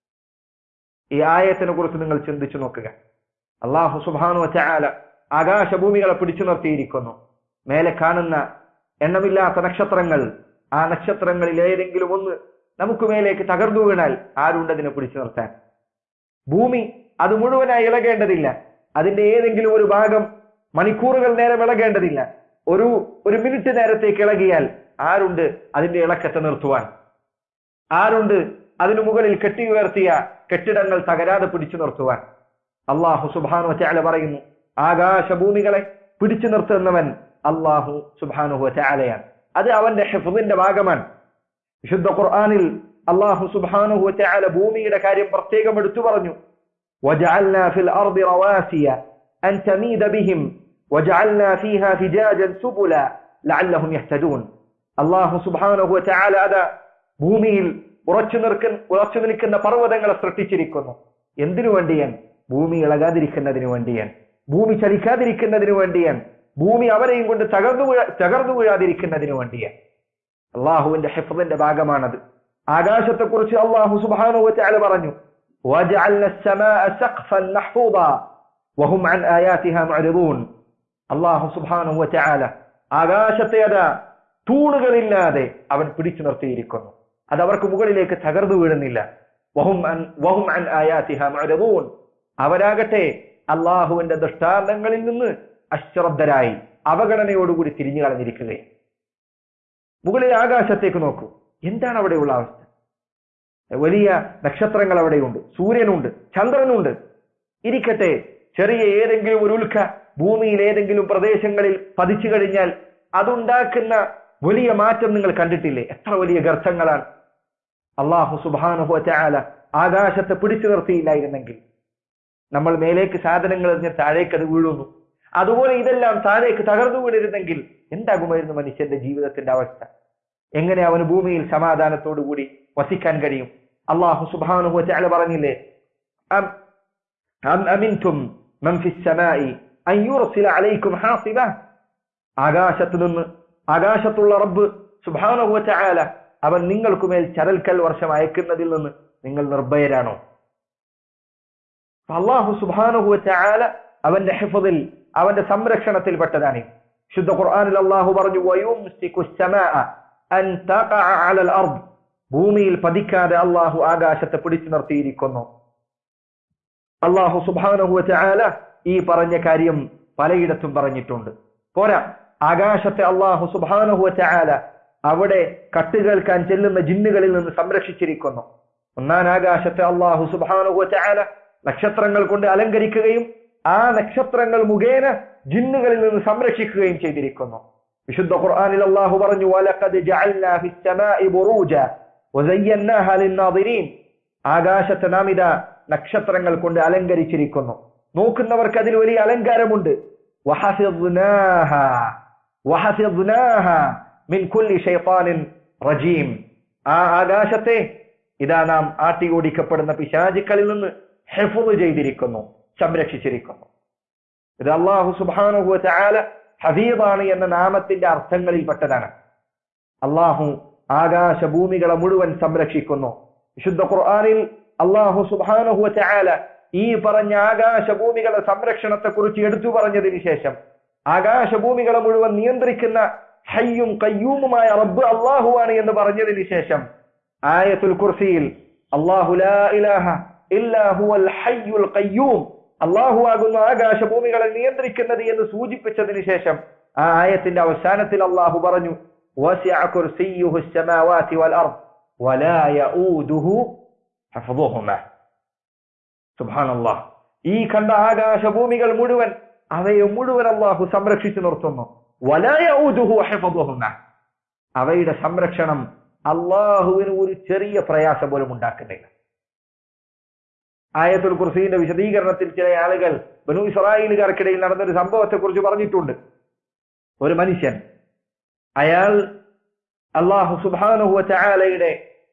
ഈ ആയത്തിനെ കുറിച്ച് നിങ്ങൾ ചിന്തിച്ചു നോക്കുക. അല്ലാഹു സുബ്ഹാനഹു വ തആല ആകാശഭൂമികളെ പിടിച്ചു നിർത്തിയിരിക്കുന്നു. മേലെ കാണുന്ന എണ്ണമില്ലാത്ത നക്ഷത്രങ്ങൾ, ആ നക്ഷത്രങ്ങളിൽ ഏതെങ്കിലും ഒന്ന് നമുക്ക് മേലേക്ക് തകർന്നു വീണാൽ ആരുണ്ട് അതിനെ പിടിച്ചു നിർത്താൻ? ഭൂമി അത് മുഴുവനായി ഇളകേണ്ടതില്ല, അതിന്റെ ഏതെങ്കിലും ഒരു ഭാഗം മണിക്കൂറുകൾ നേരം ഇളകേണ്ടതില്ല. ഒരു ഒരു മിനിറ്റ് നേരത്തേക്ക് ഇളകിയാൽ ആരുണ്ട് അതിന്റെ ഇളക്കത്തെ നിർത്തുവാൻ? ആരുണ്ട് അതിനു മുകളിൽ കെട്ടി ഉയർത്തിയ കെട്ടിടങ്ങൾ തകരാതെ പിടിച്ചു നിർത്തുവാൻ? അല്ലാഹു സുബ്ഹാനഹു വ തആല പറയുന്നു, ആകാശഭൂമികളെ പിടിച്ചു നിർത്തുന്നവൻ അല്ലാഹു സുബ്ഹാനഹു വ തആലയാണ്. അത് അവന്റെ ഹിഫ്ദിന്റെ ഭാഗമാണ്. വിശുദ്ധ ഖുർആനിൽ അല്ലാഹു സുബ്ഹാനഹു വ തആല ഭൂമിയുടെ കാര്യം പ്രത്യേകം എടുത്തു പറഞ്ഞു. وجعلنا في الأرض رواسي أن تميد بهم وجعلنا فيها فجاجا سبلا لعلهم يهتدون. الله سبحانه وتعالى അതാ ഭൂമിയിൽ ഉറച്ചു നിൽക്കുന്ന ഉറച്ചു നിൽക്കുന്ന പർവ്വതങ്ങളെ സൃഷ്ടിച്ചിരിക്കുന്നു. എന്തിനു വേണ്ടിയാണ്? ഭൂമി ഇളകാതിരിക്കുന്നതിന് വേണ്ടിയാണ്, ഭൂമി ചലിക്കാതിരിക്കുന്നതിന് വേണ്ടിയാണ്, ഭൂമി അവരെയും കൊണ്ട് തകർന്നു തകർന്നു വീഴാതിരിക്കുന്നതിന് വേണ്ടിയാണ്. അള്ളാഹുവിന്റെ ഹിഫ്ദിന്റെ ഭാഗമാണത്. ആകാശത്തെ കുറിച്ച് അല്ലാഹു സുബ്ഹാനഹു വ തആല പറഞ്ഞു, وجعلنا السماء سقفا محفوظا وهم عن آياتها معرضون. അല്ലാഹു സുബ്ഹാനഹു വ തആല ആകാശത്തെ അതാ തൂണുകളില്ലാതെ അവൻ പിടിച്ചു നിർത്തിയിരിക്കുന്നു. അത് അവർക്ക് മുകളിലേക്ക് തകർന്നു വീഴുന്നില്ല. വഹും അൻ വഹും അൻ ആയാതിഹാ മുഅ്രിദൂൻ. അവരാകട്ടെ അല്ലാഹുവിന്റെ ദൃഷ്ടാന്തങ്ങളിൽ നിന്ന് അശ്രദ്ധരായി അവഗണനയോടുകൂടി തിരിഞ്ഞു കളഞ്ഞിരിക്കുകയും. മുകളിൽ ആകാശത്തേക്ക് നോക്കൂ, എന്താണ് അവിടെയുള്ള അവസ്ഥ? വലിയ നക്ഷത്രങ്ങൾ അവിടെയുണ്ട്, സൂര്യനുണ്ട്, ചന്ദ്രനുണ്ട്. ഇരിക്കട്ടെ, ചെറിയ ഏതെങ്കിലും ഒരു ഉൽക്ക ഭൂമിയിൽ ഏതെങ്കിലും പ്രദേശങ്ങളിൽ പതിച്ചു കഴിഞ്ഞാൽ അതുണ്ടാക്കുന്ന വലിയ മാറ്റം നിങ്ങൾ കണ്ടിട്ടില്ലേ? എത്ര വലിയ ഗർത്തങ്ങളാണ്. അല്ലാഹു സുബ്ഹാനഹു വ തആല ആകാശത്തെ പിടിച്ചു നിർത്തിയില്ലായിരുന്നെങ്കിൽ നമ്മൾ മേലേക്ക് സാധനങ്ങൾ എറിഞ്ഞ് താഴേക്ക് അത് വീഴുന്നു. അതുപോലെ ഇതെല്ലാം താഴേക്ക് തകർന്നു വീണിരുന്നെങ്കിൽ എന്താകുമായിരുന്നു മനുഷ്യന്റെ ജീവിതത്തിന്റെ അവസ്ഥ? എങ്ങനെ അവന് ഭൂമിയിൽ സമാധാനത്തോടു കൂടി വസിക്കാൻ കഴിയും? അല്ലാഹു സുബ്ഹാനഹു വ തആല പറഞ്ഞില്ലേ, അം അമിൻതും മൻ ഫിസ് സമാഇ അൻ യുർസില അലൈക്കും ഹാസിബ. ആകാശത്തു നിന്ന്, ആകാശത്തുള്ള റബ്ബ് സുബ്ഹാനഹു വ തആല അവൻ നിങ്ങൾക്കുമേൽ ചരൽക്കൽ വർഷം അയക്കുന്നതിൽ നിന്ന് നിങ്ങൾ നിർഭയരാണോ? അല്ലാഹു സുബ്ഹാനഹു വ തആല അവന്റെ ഹിഫ്ദിൽ, അവന്റെ സംരക്ഷണത്തിൽപ്പെട്ടതാണ്. ശുദ്ധ ഖുർആനിൽ അല്ലാഹു പറഞ്ഞു, വയുംസികു സ്സമാഅ അൻ തഖഅ അലൽ അർദ്. ഭൂമിയിൽ പതിക്കാതെ അല്ലാഹു ആകാശത്തെ പിടിച്ചു നിർത്തിയിരിക്കുന്നു. അല്ലാഹു സുബ്ഹാനഹു വ തആല ഈ പറഞ്ഞ കാര്യം പലയിടത്തും പറഞ്ഞിട്ടുണ്ട്. പോരാ, ആകാശത്തെ അല്ലാഹു സുബ്ഹാനഹു വ തആല അവിടെ കട്ടുകേൾക്കാൻ ചെല്ലുന്ന ജിന്നുകളിൽ നിന്ന് സംരക്ഷിച്ചിരിക്കുന്നു. ഒന്നാം ആകാശത്തെ അല്ലാഹു സുബ്ഹാനഹു വ തആല നക്ഷത്രങ്ങൾ കൊണ്ട് അലങ്കരിക്കുകയും ആ നക്ഷത്രങ്ങൾ മുഖേന ജിന്നുകളിൽ നിന്ന് സംരക്ഷിക്കുകയും ചെയ്തിരിക്കുന്നു. വിശുദ്ധ ഖുർആനിൽ അല്ലാഹു പറഞ്ഞു, വലഖദ് ജഅൽനാ ഫിസ് സമാഇ ബുറൂജ വസയ്യനാഹാ ലിന്നാദിരീൻ. ആകാശത്തെ നാം ഇതാ നക്ഷത്രങ്ങൾ കൊണ്ട് അലങ്കരിച്ചിരിക്കുന്നു, നോക്കുന്നവർക്ക് അതിൽ വലിയ അലങ്കാരമുണ്ട്. വഹഫിദ്നാഹാ വഹഫിദ്നാഹാ മിൻ കുല്ലി ശൈത്താനിൻ റജീം. ആ ആകാശത്തെ ഇതാ നാം ആട്ടി ഓടിക്കപ്പെടുന്ന പിശാചുക്കളിൽ നിന്ന് ഹിഫ്ള് ചെയ്തിരിക്കുന്നു, സംരക്ഷിച്ചിരിക്കുന്നു. ഇത് അല്ലാഹു സുബ്ഹാനഹു വ തആല ഹഫീദാണ് എന്ന നാമത്തിന്റെ അർത്ഥങ്ങളിൽപ്പെട്ടതാണ്. അല്ലാഹു ആകാശഭൂമികളെ മുഴുവൻ സംരക്ഷിക്കുന്നു. വിശുദ്ധ ഖുർആനിൽ അല്ലാഹു സുബ്ഹാനഹു വ തആല ഈ പറഞ്ഞ ആകാശഭൂമികളുടെ സംരക്ഷണത്തെ കുറിച്ച് എടുത്തു പറഞ്ഞതിന് ശേഷം, ആകാശഭൂമികളെ മുഴുവൻ നിയന്ത്രിക്കുന്ന ഹയ്യും ഖയ്യൂമുമായ റബ്ബ് അല്ലാഹുവാണ് എന്ന് പറഞ്ഞതിന് ശേഷം ആയത്തുൽ കുർസിയിൽ അല്ലാഹു ലാ ഇലാഹ ഇല്ലാ ഹുവൽ ഹയ്യുൽ ഖയ്യൂം, അല്ലാഹു ആകുന്ന ആകാശഭൂമികളെ നിയന്ത്രിക്കുന്നത് എന്ന് സൂചിപ്പിച്ചതിന് ശേഷം ആ ആയത്തിന്റെ അവസാനത്തിൽ അല്ലാഹു പറഞ്ഞു, വസിഅ കുർസിയ്യുഹു അസ്സമാവാതി വൽ അർദ് വലാ യഊദുഹു ഹഫ്ദുഹുമാ. സുബ്ഹാനല്ലാഹ്. ഈ കണ്ട ആകാശഭൂമികൾ മുഴുവൻ അവയെ മുഴുവൻ അള്ളാഹു സംരക്ഷിച്ചു നിർത്തുന്നു. വലാ യഊദുഹു ഹിഫ്ദുഹുന്ന, അവയുടെ സംരക്ഷണം അള്ളാഹുവിന് ഒരു ചെറിയ പ്രയാസം പോലും ഉണ്ടാക്കുന്നില്ല. ആയത്തുൽ കുർസിയുടെ വിശദീകരണത്തിൽ ചില ആളുകൾ ബനൂ ഇസ്രായേലുകാർക്കിടയിൽ നടന്നൊരു സംഭവത്തെ കുറിച്ച് പറഞ്ഞിട്ടുണ്ട്. ഒരു മനുഷ്യൻ, അയാൾ അല്ലാഹു സുബ്ഹാനഹു വ തആലയുടെ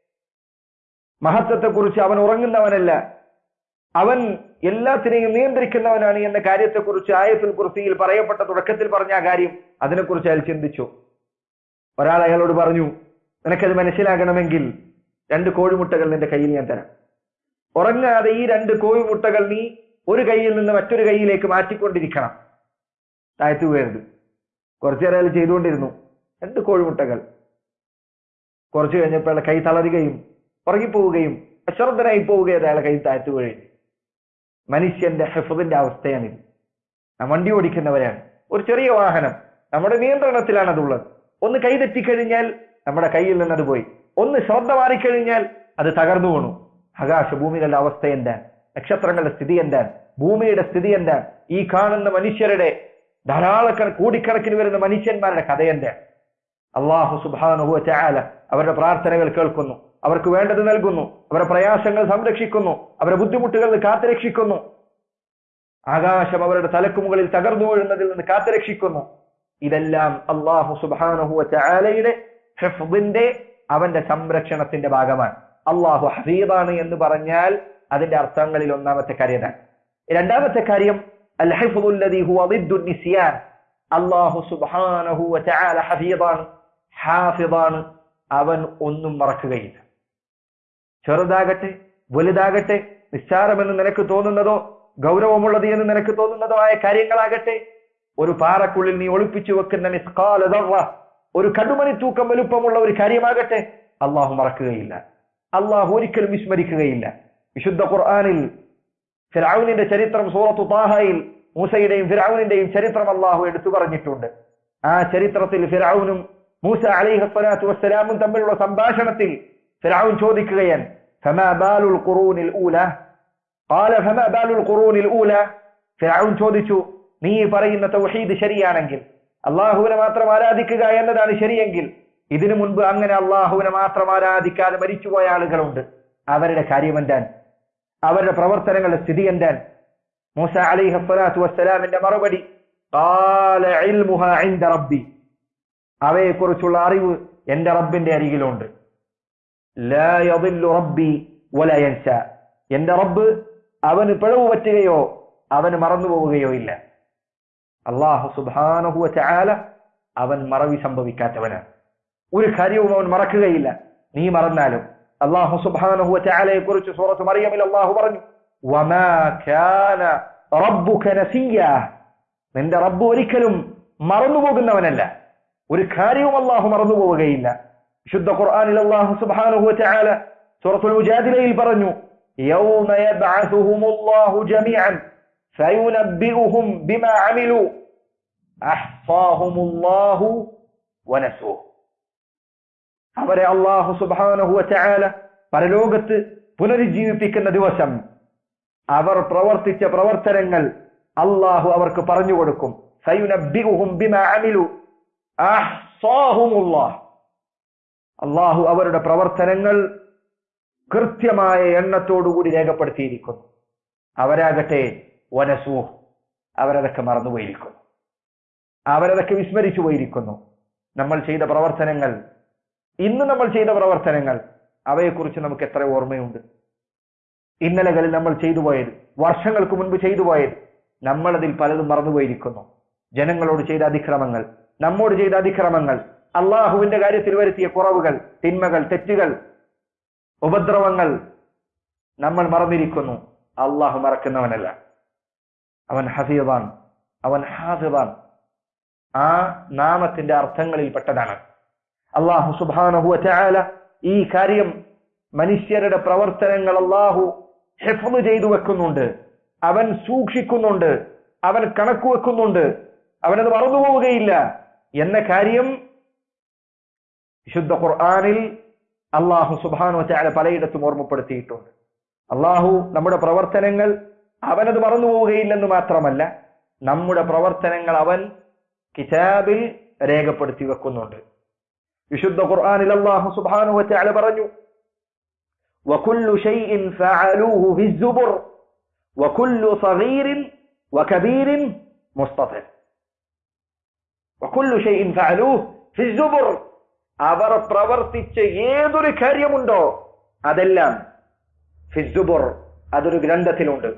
മഹത്വത്തെ കുറിച്ച് അവൻ ഉറങ്ങുന്നവനല്ല, അവൻ എല്ലാത്തിനെയും നിയന്ത്രിക്കുന്നവനാണ് എന്ന കാര്യത്തെക്കുറിച്ച് ആയത്തുൽ കുർസിയിൽ പറയപ്പെട്ട തുടക്കത്തിൽ പറഞ്ഞ ആ കാര്യം, അതിനെക്കുറിച്ച് അയാൾ ചിന്തിച്ചു. ഒരാൾ അയാളോട് പറഞ്ഞു, നിനക്കത് മനസ്സിലാകണമെങ്കിൽ രണ്ട് കോഴിമുട്ടകൾ നിന്റെ കയ്യിൽ ഞാൻ തരാം. ഉറങ്ങാതെ ഈ രണ്ട് കോഴിമുട്ടകൾ നീ ഒരു കൈയിൽ നിന്ന് മറ്റൊരു കൈയിലേക്ക് മാറ്റിക്കൊണ്ടിരിക്കണം, താഴ്ത്തു വീഴരുത്. കുറച്ചേറെ അയാൾ ചെയ്തുകൊണ്ടിരുന്നു. രണ്ട് കോഴിമുട്ടകൾ. കുറച്ചു കഴിഞ്ഞപ്പോൾ അയാളെ കൈ തളരുകയും ഉറങ്ങിപ്പോവുകയും അശ്രദ്ധനായി പോവുകയും അയാളെ കൈ താഴ്ത്തു വീഴുകയും. മനുഷ്യന്റെ ഹിഫ്ദിന്റെ അവസ്ഥയാണിത്. നാം വണ്ടി ഓടിക്കുന്നവരാണ്. ഒരു ചെറിയ വാഹനം നമ്മുടെ നിയന്ത്രണത്തിലാണ് അതുള്ളത്. ഒന്ന് കൈ തെറ്റിക്കഴിഞ്ഞാൽ നമ്മുടെ കയ്യിൽ നിന്നത് പോയി. ഒന്ന് ശ്രദ്ധ മാറിക്കഴിഞ്ഞാൽ അത് തകർന്നു വീണു. ആകാശ ഭൂമികളുടെ അവസ്ഥ എന്താണ്? നക്ഷത്രങ്ങളുടെ സ്ഥിതി എന്താണ്? ഭൂമിയുടെ സ്ഥിതി എന്താണ്? ഈ കാണുന്ന മനുഷ്യരുടെ ധാരാളക്കണ കോടിക്കണക്കിന് വരുന്ന മനുഷ്യന്മാരുടെ കഥ എന്താണ്? അല്ലാഹു സുബ്ഹാനഹു വ തആല അവരുടെ പ്രാർത്ഥനകൾ കേൾക്കുന്നു, അവർക്ക് വേണ്ടത് നൽകുന്നു, അവരുടെ പ്രയാസങ്ങൾ സംരക്ഷിക്കുന്നു, അവരുടെ ബുദ്ധിമുട്ടുകളിൽ നിന്ന് കാത്തുരക്ഷിക്കുന്നു. ആകാശം അവരുടെ തലക്ക് മുകളിൽ തകർന്നു വീഴുന്നതിൽ നിന്ന് കാത്തുരക്ഷിക്കുന്നു. ഇതെല്ലാം അല്ലാഹു സുബ്ഹാനഹു വ തആലയുടെ ഹിഫ്ദിന്റെ, അവന്റെ സംരക്ഷണത്തിന്റെ ഭാഗമാണ്. അല്ലാഹു ഹഫീദാണ് എന്ന് പറഞ്ഞാൽ അതിന്റെ അർത്ഥങ്ങളിൽ ഒന്നാമത്തെ കാര്യം. രണ്ടാമത്തെ കാര്യം അൽ ഹിഫ്ദു അല്ലദീ ഹുവ ളിദ്ദു നിസ്യാൻ. അല്ലാഹു സുബ്ഹാനഹു വ തആല ഹഫീദാണ്, ഹാഫിദാണ്. അവൻ ഒന്നും മറക്കുകയില്ല. ചെറുതാകട്ടെ വലുതാകട്ടെ, നിസ്സാരമെന്ന് നിനക്ക് തോന്നുന്നതോ ഗൗരവമുള്ളത് എന്ന് നിനക്ക് തോന്നുന്നതോ ആയ കാര്യങ്ങളാകട്ടെ, ഒരു പാറക്കുള്ളിൽ നീ ഒളിപ്പിച്ചു വെക്കുന്ന മിസ്ഖാല ദർറ, ഒരു കടുമണി തൂക്കം വലുപ്പമുള്ള ഒരു കാര്യമാകട്ടെ, അള്ളാഹു മറക്കുകയില്ല. അള്ളാഹു ഒരിക്കലും വിസ്മരിക്കുകയില്ല. വിശുദ്ധ ഖുർആനിൽ ഫിർഔനിന്റെ ചരിത്രം സൂറത്തു ത്വാഹയിൽ മൂസയുടെയും ഫിർഔനിന്റെയും ചരിത്രം അള്ളാഹു എടുത്തു പറഞ്ഞിട്ടുണ്ട്. ആ ചരിത്രത്തിൽ ഫിർഔനും മൂസ അലൈഹിസ്സലാത്തു വസ്സലാമും തമ്മിലുള്ള സംഭാഷണത്തിൽ ഫിർഔൻ ചോദിക്കുകയാണ്, ഫമാ ബാലുൽ ഖുറൂനിൽ ഊല ഖാല ഫമാ ബാലുൽ ഖുറൂനിൽ ഊല. ഫിർഔൻ ചോദിച്ചു, നീ പറയുന്ന തൗഹീദ് ശരിയാണെങ്കിൽ, അള്ളാഹുവിനെ മാത്രം ആരാധിക്കുക എന്നതാണ് ശരിയെങ്കിൽ, ഇതിനു മുൻപ് അങ്ങനെ അള്ളാഹുവിനെ മാത്രം ആരാധിക്കാതെ മരിച്ചുപോയ ആളുകളുണ്ട്. അവരുടെ കാര്യം എന്താണ്? അവരുടെ പ്രവർത്തനങ്ങളുടെ സ്ഥിതി എന്താണ്? മൂസ അലൈഹിസ്സലാത്തു വസ്സലാമിന്റെ മറുപടി, ഖാല ഇൽമുഹാ ഇൻദ റബ്ബി, അവയെക്കുറിച്ചുള്ള അറിവ് എന്റെ റബ്ബിന്റെ അരികിലുണ്ട്. ലാ യദില്ലു റബ്ബി വലാ യൻസ, എന്റെ റബ്ബ് അവന് പിഴവ് പറ്റുകയോ അവന് മറന്നുപോവുകയോ ഇല്ല. അല്ലാഹു സുബ്ഹാനഹു വ തആല അവൻ മറവി സംഭവിക്കാത്തവനാണ്. ഒരു കാര്യവും അവൻ മറക്കുകയില്ല. നീ മറന്നാലും അല്ലാഹു സുബ്ഹാനഹു വ തആലയെ കുറിച്ച് സൂറത്ത് മറിയമിൽ അല്ലാഹു പറഞ്ഞു, വമാ കാന റബ്ബുക നസിയ്യാ, നിന്റെ റബ്ബ് ഒരിക്കലും മറന്നുപോകുന്നവനല്ല. ഒരു കാര്യവും അല്ലാഹു മറന്നുപോവുകയില്ല. വിശുദ്ധ ഖുർആനിൽ അല്ലാഹു സുബ്ഹാനഹു വ തആല സൂറത്തുൽ മുജാദിലയിൽ പറഞ്ഞു, യൗമ യബ്അസുഹുമുല്ലാഹു ജമീഅൻ ഫയുനബ്ബിഉഹും ബിമാ അമിലു അഹ്സാഹുമുല്ലാഹു വനസൂഹു. അവരെ അല്ലാഹു സുബ്ഹാനഹു വ തആല പരലോകത്ത് പുനരുജ്ജീവിപ്പിക്കുന്ന ദിവസം അവർ പ്രവർത്തിച്ച പ്രവർത്തനങ്ങൾ അല്ലാഹു അവർക്ക് പറഞ്ഞു കൊടുക്കും. ഫയുനബ്ബിഉഹും ബിമാ അമിലു അഹ്സാഹുമുല്ലാഹ്. അല്ലാഹു അവരുടെ പ്രവർത്തനങ്ങൾ കൃത്യമായ എണ്ണത്തോടുകൂടി രേഖപ്പെടുത്തിയിരിക്കുന്നു. അവരാകട്ടെ വനസൂഹ്, അവരതൊക്കെ മറന്നുപോയിരിക്കുന്നു, അവരതൊക്കെ വിസ്മരിച്ചു പോയിരിക്കുന്നു. നമ്മൾ ചെയ്ത പ്രവർത്തനങ്ങൾ, ഇന്ന് നമ്മൾ ചെയ്ത പ്രവർത്തനങ്ങൾ, അവയെക്കുറിച്ച് നമുക്ക് എത്ര ഓർമ്മയുണ്ട്? ഇന്നലകളിൽ നമ്മൾ ചെയ്തു പോയത്, വർഷങ്ങൾക്ക് മുൻപ് ചെയ്തു പോയത്, നമ്മളതിൽ പലതും മറന്നുപോയിരിക്കുന്നു. ജനങ്ങളോട് ചെയ്ത അതിക്രമങ്ങൾ, നമ്മോട് ചെയ്ത അതിക്രമങ്ങൾ, അള്ളാഹുവിന്റെ കാര്യത്തിൽ വരുത്തിയ കുറവുകൾ, തിന്മകൾ, തെറ്റുകൾ, ഉപദ്രവങ്ങൾ നമ്മൾ മറന്നിരിക്കുന്നു. അള്ളാഹു മറക്കുന്നവനല്ല. അവൻ ഹഫീദാൻ, അവൻ ഹാഫിദാൻ. ആ നാമത്തിന്റെ അർത്ഥങ്ങളിൽ പെട്ടതാണ്. അല്ലാഹു സുബ്ഹാനഹു വ തആല ഈ കാര്യം മനുഷ്യരുടെ പ്രവർത്തനങ്ങൾ അല്ലാഹു ഹിഫ്ള് ചെയ്തു വെക്കുന്നുണ്ട്, അവൻ സൂക്ഷിക്കുന്നുണ്ട്, അവൻ കണക്ക് വെക്കുന്നുണ്ട്, അവനത് മറന്നുപോവുകയില്ല എന്ന കാര്യം വിശുദ്ധ ഖുർആനിൽ അല്ലാഹു സുബ്ഹാനഹു വ തആല പലയിടത്തും ഓർമ്മപ്പെടുത്തിയിട്ടുണ്ട്. അല്ലാഹു നമ്മുടെ പ്രവർത്തനങ്ങൾ അവനത് മറന്നുപോവുകയില്ലെന്ന് മാത്രമല്ല, നമ്മുടെ പ്രവർത്തനങ്ങൾ അവൻ കിതാബിൽ രേഖപ്പെടുത്തി വെക്കുന്നുണ്ട്. വിശുദ്ധ ഖുർആനിൽ അല്ലാഹു സുബ്ഹാനഹു വതആല പറഞ്ഞു, വകുല്ലു ഷൈഇൻ ഫഅലൂഹു ഫിസ്സുബുർ വകുല്ലു സഗീറിൻ വകബീറിൻ മുസ്തഫർ. വകുല്ലു ഷൈഇൻ ഫഅലൂഹു ഫിസ്സുബുർ, അവർ പ്രവർത്തിച്ച ഏതൊരു കാര്യമുണ്ടോ അതെല്ലാം ഫിസ്സുബുർ, അതൊരു ഗ്രന്ഥത്തിലുണ്ട്.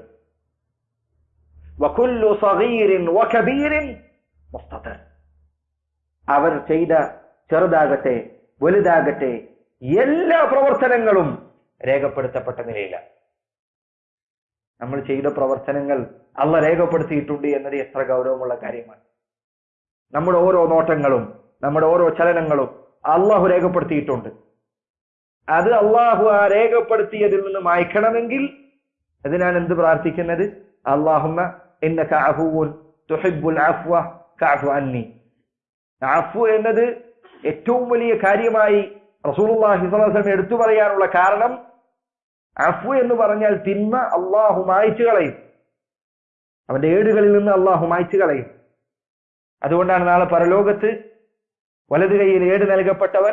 വകുല്ലു സഗീറിൻ വകബീറിൻ മുസ്തഫർ, അവർ ചെയ്ത ചെറുതാകട്ടെ വലുതാകട്ടെ എല്ലാ പ്രവർത്തനങ്ങളും രേഖപ്പെടുത്തപ്പെട്ട നിലയിലാണ്. നമ്മൾ ചെയ്ത പ്രവർത്തനങ്ങൾ അള്ളാഹ് രേഖപ്പെടുത്തിയിട്ടുണ്ട് എന്നത് എത്ര ഗൗരവമുള്ള കാര്യമാണ്. നമ്മുടെ ഓരോ നോട്ടങ്ങളും നമ്മുടെ ഓരോ ചലനങ്ങളും അള്ളാഹു രേഖപ്പെടുത്തിയിട്ടുണ്ട്. അത് അള്ളാഹു ആ രേഖപ്പെടുത്തിയതിൽ നിന്ന് മായ്ക്കണമെങ്കിൽ അതിനാണ് എന്ത് പ്രാർത്ഥിക്കുന്നത്? അല്ലാഹുമ്മ ഇന്നക അഫുവുൻ തുഹിബ്ബുൽ അഫ്വ ഫഅഫു അന്നി. അഫ്വ എന്നത് ഏറ്റവും വലിയ കാര്യമായി റസൂലുള്ളാഹി സ്വല്ലല്ലാഹു അലൈഹി വസല്ലം എടുത്തു പറയാനുള്ള കാരണം, അഫ്വ എന്ന് പറഞ്ഞാൽ തിന്മ അള്ളാഹു മായ്ച്ചു കളയും, അവന്റെ ഏടുകളിൽ നിന്ന് അള്ളാഹു മായ്ച്ചു കളയും. അതുകൊണ്ടാണ് നാളെ പരലോകത്ത് വലതു കൈയിൽ ഏട് നൽകപ്പെട്ടവൻ